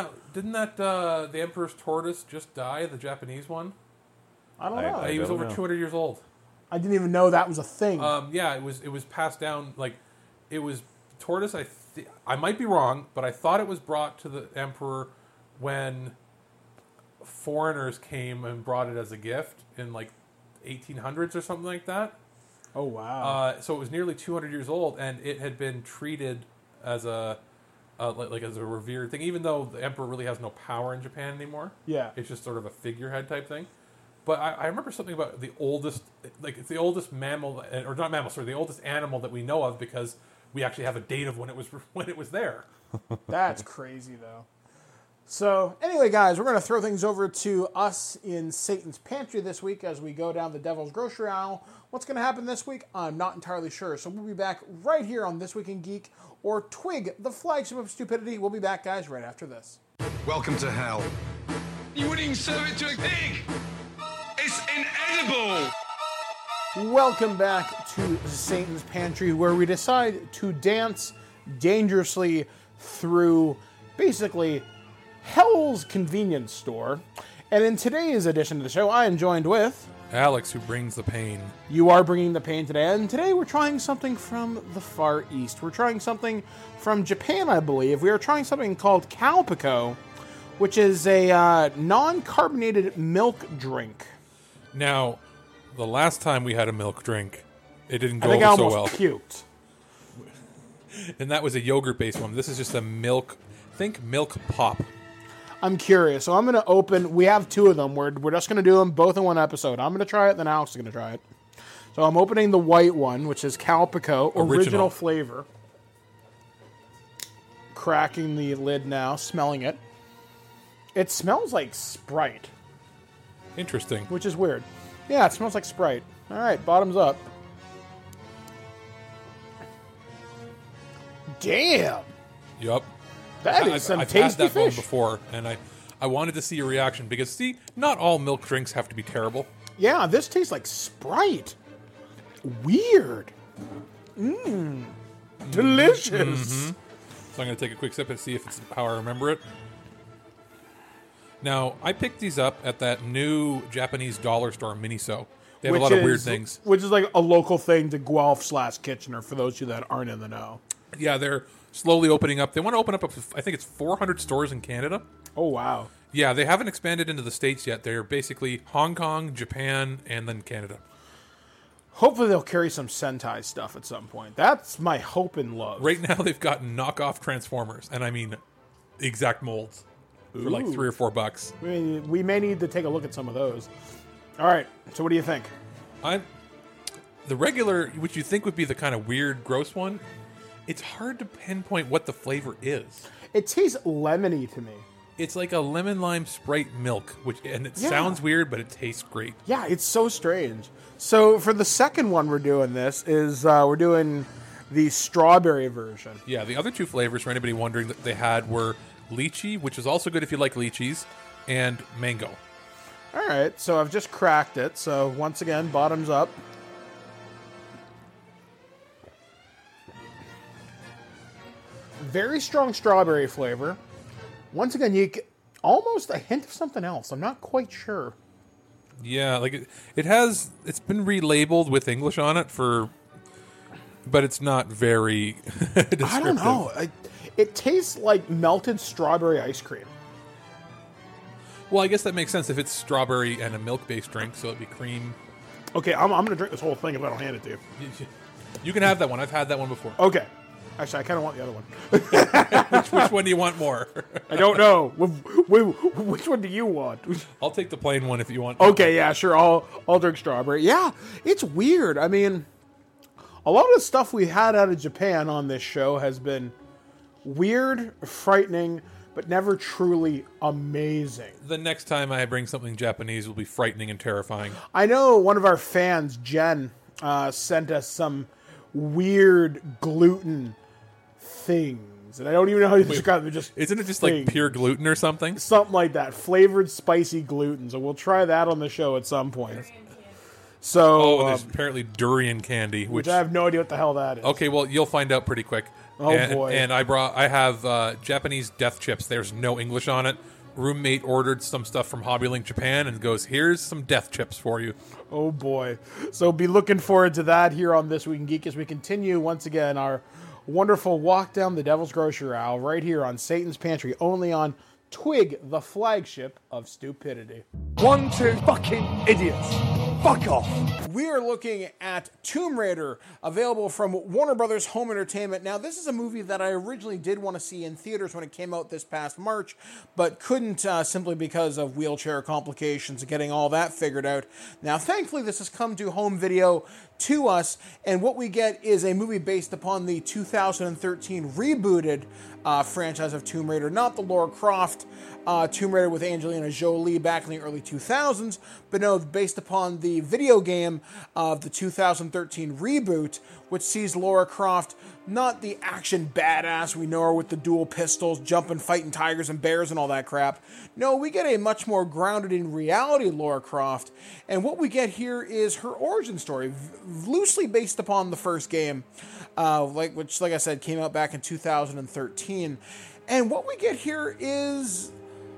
the Emperor's tortoise just die? The Japanese one. I don't know. He was over 200 years old. I didn't even know that was a thing. Yeah, it was passed down like it was tortoise. I might be wrong, but I thought it was brought to the Emperor when foreigners came and brought it as a gift in like 1800s or something like that. Oh wow! So it was nearly 200 years old, and it had been treated as a as a revered thing, even though the Emperor really has no power in Japan anymore. Yeah, it's just sort of a figurehead type thing. But I remember something about the oldest, like it's the oldest mammal, or not mammal, sorry, the oldest animal that we know of because we actually have a date of when it was there. That's crazy, though. So, anyway, guys, we're going to throw things over to us in Satan's Pantry this week as we go down the Devil's Grocery aisle. What's going to happen this week? I'm not entirely sure. So we'll be back right here on This Week in Geek, or Twig, the flagship of stupidity. We'll be back, guys, right after this. Welcome to hell. You wouldn't even serve it to a pig. It's inedible. Welcome back to Satan's Pantry, where we decide to dance dangerously through basically hell's convenience store. And in today's edition of the show, I am joined with Alex, who brings the pain. You are bringing the pain today, and today we're trying something from the Far East. We're trying something from Japan, I believe. We are trying something called Calpico, which is a non-carbonated milk drink. Now, the last time we had a milk drink, it didn't go I think over I so almost well. Puked. And that was a yogurt-based one. This is just a milk pop. I'm curious, so I'm going to open. We have two of them. We're just going to do them both in one episode. I'm going to try it, then Alex is going to try it. So I'm opening the white one, which is Calpico, original flavor. Cracking the lid now, smelling it. It smells like Sprite. Interesting. Which is weird. Yeah, it smells like Sprite. All right, bottoms up. Damn. Yup. That is some I've tasty had that fish. one before, and I wanted to see your reaction because, see, not all milk drinks have to be terrible. Yeah, this tastes like Sprite. Weird. Mmm. Delicious. Mm-hmm. So I'm going to take a quick sip and see if it's how I remember it. Now, I picked these up at that new Japanese dollar store, Miniso. They have a lot of weird things. Which is like a local thing to Guelph/Kitchener, for those of you that aren't in the know. Yeah, they're slowly opening up. They want to open up, I think it's 400 stores in Canada. Oh, wow. Yeah, they haven't expanded into the States yet. They're basically Hong Kong, Japan, and then Canada. Hopefully they'll carry some Sentai stuff at some point. That's my hope and love. Right now they've got knockoff Transformers, and I mean exact molds for like $3 or $4. I mean, we may need to take a look at some of those. All right, so what do you think? The regular, which you think would be the kind of weird, gross one, it's hard to pinpoint what the flavor is. It tastes lemony to me. It's like a lemon lime Sprite milk, and it sounds weird, but it tastes great. Yeah, it's so strange. So for the second one we're doing this is we're doing the strawberry version. Yeah, the other two flavors, for anybody wondering, that they had were lychee, which is also good if you like lychees, and mango. All right, so I've just cracked it. So once again, bottoms up. Very strong strawberry flavor. Once again, you get almost a hint of something else. I'm not quite sure. Yeah, like it's been relabeled with English on it but it's not very descriptive. I don't know. It tastes like melted strawberry ice cream. Well, I guess that makes sense if it's strawberry and a milk-based drink, so it'd be cream. Okay, I'm going to drink this whole thing if I don't hand it to you. You can have that one. I've had that one before. Okay. Actually, I kind of want the other one. Which one do you want more? I don't know. Which one do you want? I'll take the plain one if you want. Okay, yeah, sure. I'll drink strawberry. Yeah, it's weird. I mean, A lot of the stuff we had out of Japan on this show has been weird, frightening, but never truly amazing. The next time I bring something Japanese will be frightening and terrifying. I know one of our fans, Jen, sent us some weird gluten things. And I don't even know how to describe them. Isn't it just like pure gluten or something? Something like that. Flavored spicy gluten. So we'll try that on the show at some point. So, there's apparently durian candy, which I have no idea what the hell that is. Okay, well, you'll find out pretty quick. Boy. And I have Japanese death chips. There's no English on it. Roommate ordered some stuff from HobbyLink Japan and goes, here's some death chips for you. Oh boy. So be looking forward to that here on This Week in Geek as we continue once again our wonderful walk down the Devil's Grocery aisle right here on Satan's Pantry, only on Twig, the flagship of stupidity. 1, 2 fucking idiots. Fuck off. We are looking at Tomb Raider, available from Warner Brothers Home Entertainment. Now, this is a movie that I originally did want to see in theaters when it came out this past March, but couldn't simply because of wheelchair complications and getting all that figured out. Now, thankfully, this has come to home video to us, and what we get is a movie based upon the 2013 rebooted franchise of Tomb Raider, not the Lara Croft Tomb Raider with Angelina Jolie back in the early 2000s, but no, based upon the video game of the 2013 reboot, which sees Lara Croft not the action badass we know her with the dual pistols, jumping, fighting tigers and bears and all that crap. No, we get a much more grounded in reality Lara Croft, and what we get here is her origin story, loosely based upon the first game, which, like I said, came out back in 2013. And what we get here is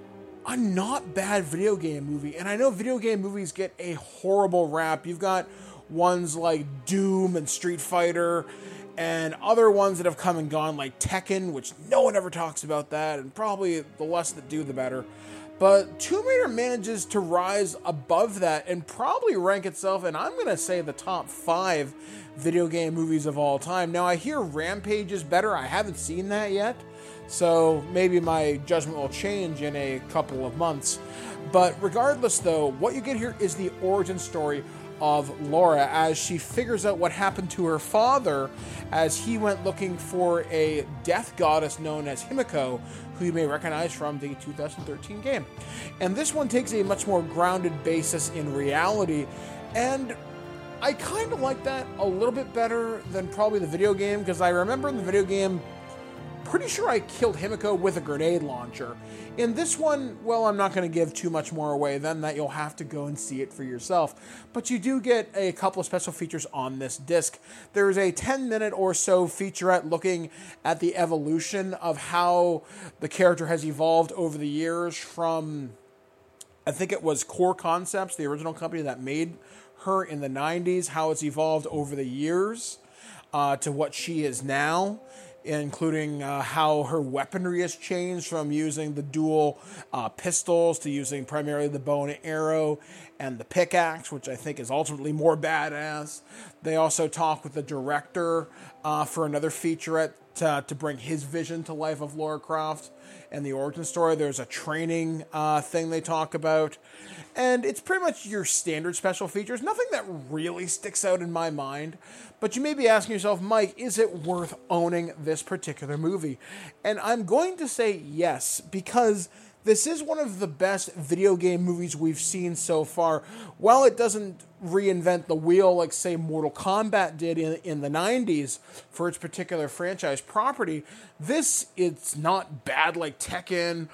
a not bad video game movie. And I know video game movies get a horrible rap. You've got ones like Doom and Street Fighter, and other ones that have come and gone like Tekken, which no one ever talks about that, and probably the less that do, the better. But Tomb Raider manages to rise above that and probably rank itself, and I'm going to say the top 5 video game movies of all time. Now, I hear Rampage is better. I haven't seen that yet, so maybe my judgment will change in a couple of months. But regardless, though, what you get here is the origin story of Laura as she figures out what happened to her father as he went looking for a death goddess known as Himiko, who you may recognize from the 2013 game. And this one takes a much more grounded basis in reality, and I kind of like that a little bit better than probably the video game, because I remember in the video game, pretty sure I killed Himiko with a grenade launcher. In this one, well, I'm not going to give too much more away than that. You'll have to go and see it for yourself. But you do get a couple of special features on this disc. There's a 10-minute or so featurette looking at the evolution of how the character has evolved over the years from, I think it was Core Concepts, the original company that made her in the 90s, how it's evolved over the years to what she is now, including how her weaponry has changed from using the dual pistols to using primarily the bow and arrow and the pickaxe, which I think is ultimately more badass. They also talk with the director for another featurette to bring his vision to life of Lara Croft and the origin story. There's a training thing they talk about. And it's pretty much your standard special features. Nothing that really sticks out in my mind. But you may be asking yourself, Mike, is it worth owning this particular movie? And I'm going to say yes, because this is one of the best video game movies we've seen so far. While it doesn't reinvent the wheel like, say, Mortal Kombat did in the 90s for its particular franchise property, it's not bad like Tekken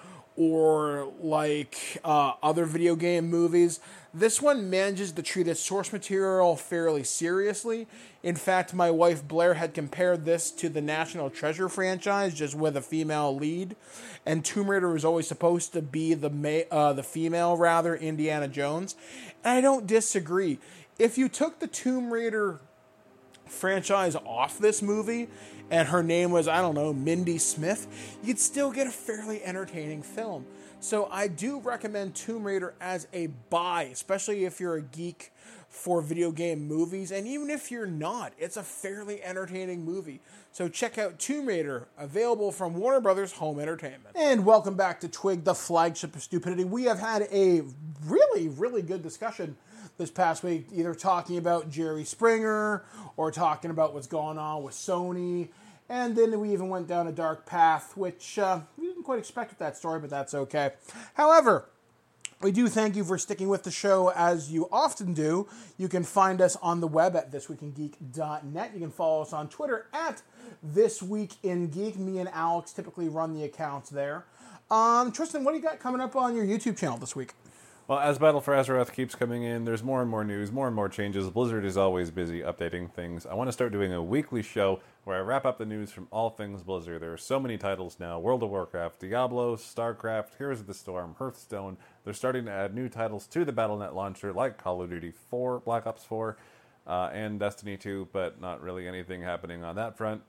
or like other video game movies. This one manages to treat its source material fairly seriously. In fact, my wife Blair had compared this to the National Treasure franchise, just with a female lead. And Tomb Raider was always supposed to be the female, Indiana Jones. And I don't disagree. If you took the Tomb Raider franchise off this movie, and her name was, I don't know, Mindy Smith, you'd still get a fairly entertaining film. So I do recommend Tomb Raider as a buy, especially if you're a geek for video game movies. And even if you're not, it's a fairly entertaining movie. So check out Tomb Raider, available from Warner Brothers Home Entertainment. And welcome back to Twig, the flagship of stupidity. We have had a really, really good discussion this past week, either talking about Jerry Springer or talking about what's going on with Sony. And then we even went down a dark path, which we didn't quite expect with that story, but that's okay. However, we do thank you for sticking with the show as you often do. You can find us on the web at thisweekingeek.net. You can follow us on Twitter at thisweekingeek. Me and Alex typically run the accounts there. Tristan, what do you got coming up on your YouTube channel this week? Well, as Battle for Azeroth keeps coming in, there's more and more news, more and more changes. Blizzard is always busy updating things. I want to start doing a weekly show where I wrap up the news from all things Blizzard. There are so many titles now: World of Warcraft, Diablo, StarCraft, Heroes of the Storm, Hearthstone. They're starting to add new titles to the Battle.net launcher, like Call of Duty 4, Black Ops 4, and Destiny 2, but not really anything happening on that front.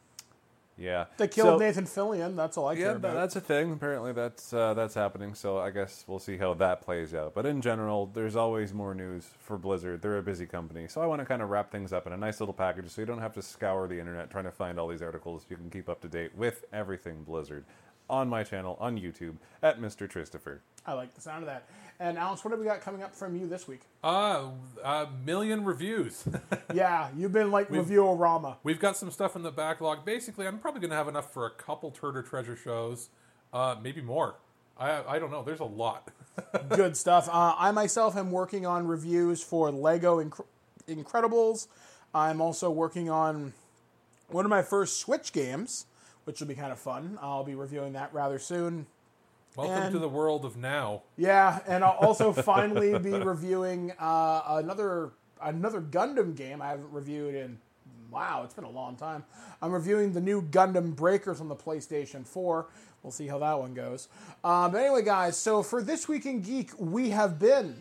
Yeah, they killed Nathan Fillion. That's all I care about. Yeah, that's a thing. Apparently, that's happening. So I guess we'll see how that plays out. But in general, there's always more news for Blizzard. They're a busy company, so I want to kind of wrap things up in a nice little package, so you don't have to scour the internet trying to find all these articles. You can keep up to date with everything Blizzard on my channel on YouTube at Mr. Christopher. I like the sound of that. And Alex, what have we got coming up from you this week? A million reviews. Yeah, you've been like review-orama. We've got some stuff in the backlog. Basically, I'm probably going to have enough for a couple Turtle Treasure shows, maybe more. I don't know. There's a lot. Good stuff. I myself am working on reviews for Lego Incredibles. I'm also working on one of my first Switch games, which will be kind of fun. I'll be reviewing that rather soon. Welcome to the world of now. Yeah, and I'll also finally be reviewing another Gundam game I haven't reviewed in, wow, it's been a long time. I'm reviewing the new Gundam Breakers on the PlayStation 4. We'll see how that one goes. But anyway, guys, so for This Week in Geek, we have been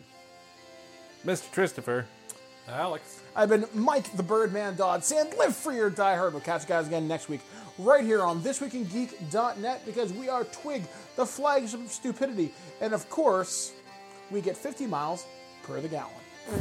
Mr. Christopher, Alex. I've been Mike the Birdman Dodd saying live free or die hard. We'll catch you guys again next week right here on thisweekingeek.net, because we are Twig, the flagship of stupidity. And of course, we get 50 miles per the gallon.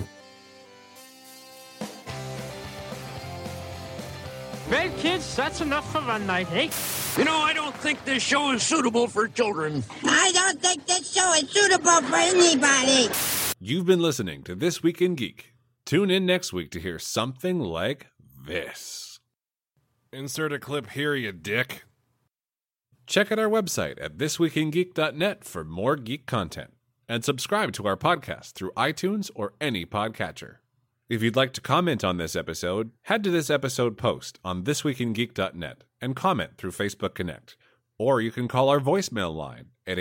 Well, kids, that's enough for one night, eh? You know, I don't think this show is suitable for children. I don't think this show is suitable for anybody. You've been listening to This Week in Geek. Tune in next week to hear something like this. Insert a clip here, you dick. Check out our website at thisweekingeek.net for more geek content. And subscribe to our podcast through iTunes or any podcatcher. If you'd like to comment on this episode, head to this episode post on thisweekingeek.net and comment through Facebook Connect. Or you can call our voicemail line at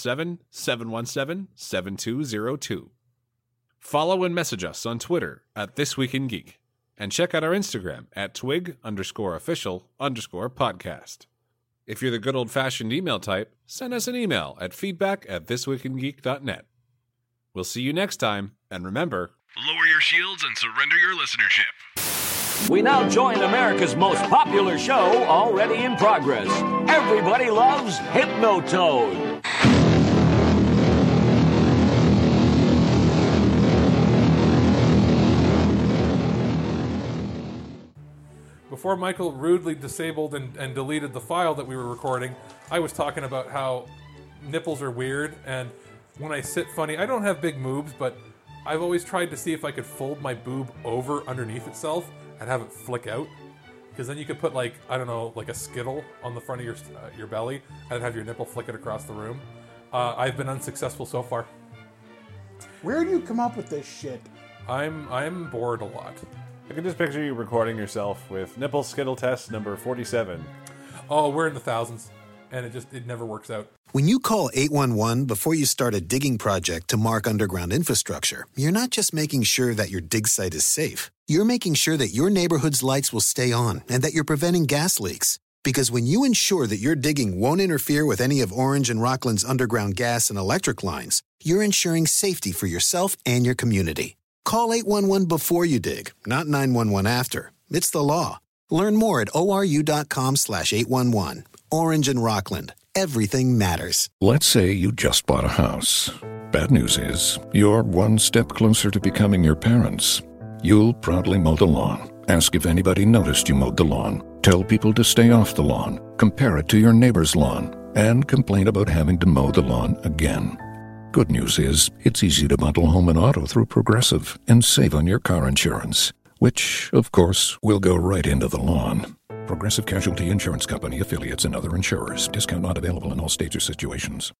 817-717-7202. Follow and message us on Twitter at thisweekingeek. And check out our Instagram at twig_official_podcast. If you're the good old-fashioned email type, send us an email at feedback@thisweekingeek.net. We'll see you next time, and remember, lower your shields and surrender your listenership. We now join America's most popular show, already in progress. Everybody loves Hypnotoad. Before Michael rudely disabled and deleted the file that we were recording, I was talking about how nipples are weird, and when I sit funny, I don't have big moobs, but I've always tried to see if I could fold my boob over underneath itself and have it flick out. Because then you could put, like, I don't know, like a Skittle on the front of your belly and have your nipple flick it across the room. I've been unsuccessful so far. Where do you come up with this shit? I'm bored a lot. I can just picture you recording yourself with nipple skittle test number 47. Oh, we're in the thousands, and it never works out. When you call 811 before you start a digging project to mark underground infrastructure, you're not just making sure that your dig site is safe. You're making sure that your neighborhood's lights will stay on and that you're preventing gas leaks. Because when you ensure that your digging won't interfere with any of Orange and Rockland's underground gas and electric lines, you're ensuring safety for yourself and your community. Call 811 before you dig, not 911 after. It's the law. Learn more at oru.com/811. Orange and Rockland. everything matters. Let's say you just bought a house. Bad news is, you're one step closer to becoming your parents. You'll proudly mow the lawn, ask if anybody noticed you mowed the lawn, tell people to stay off the lawn, compare it to your neighbor's lawn, and complain about having to mow the lawn again. Good news is, it's easy to bundle home and auto through Progressive and save on your car insurance, which, of course, will go right into the lawn. Progressive Casualty Insurance Company, affiliates, and other insurers. Discount not available in all states or situations.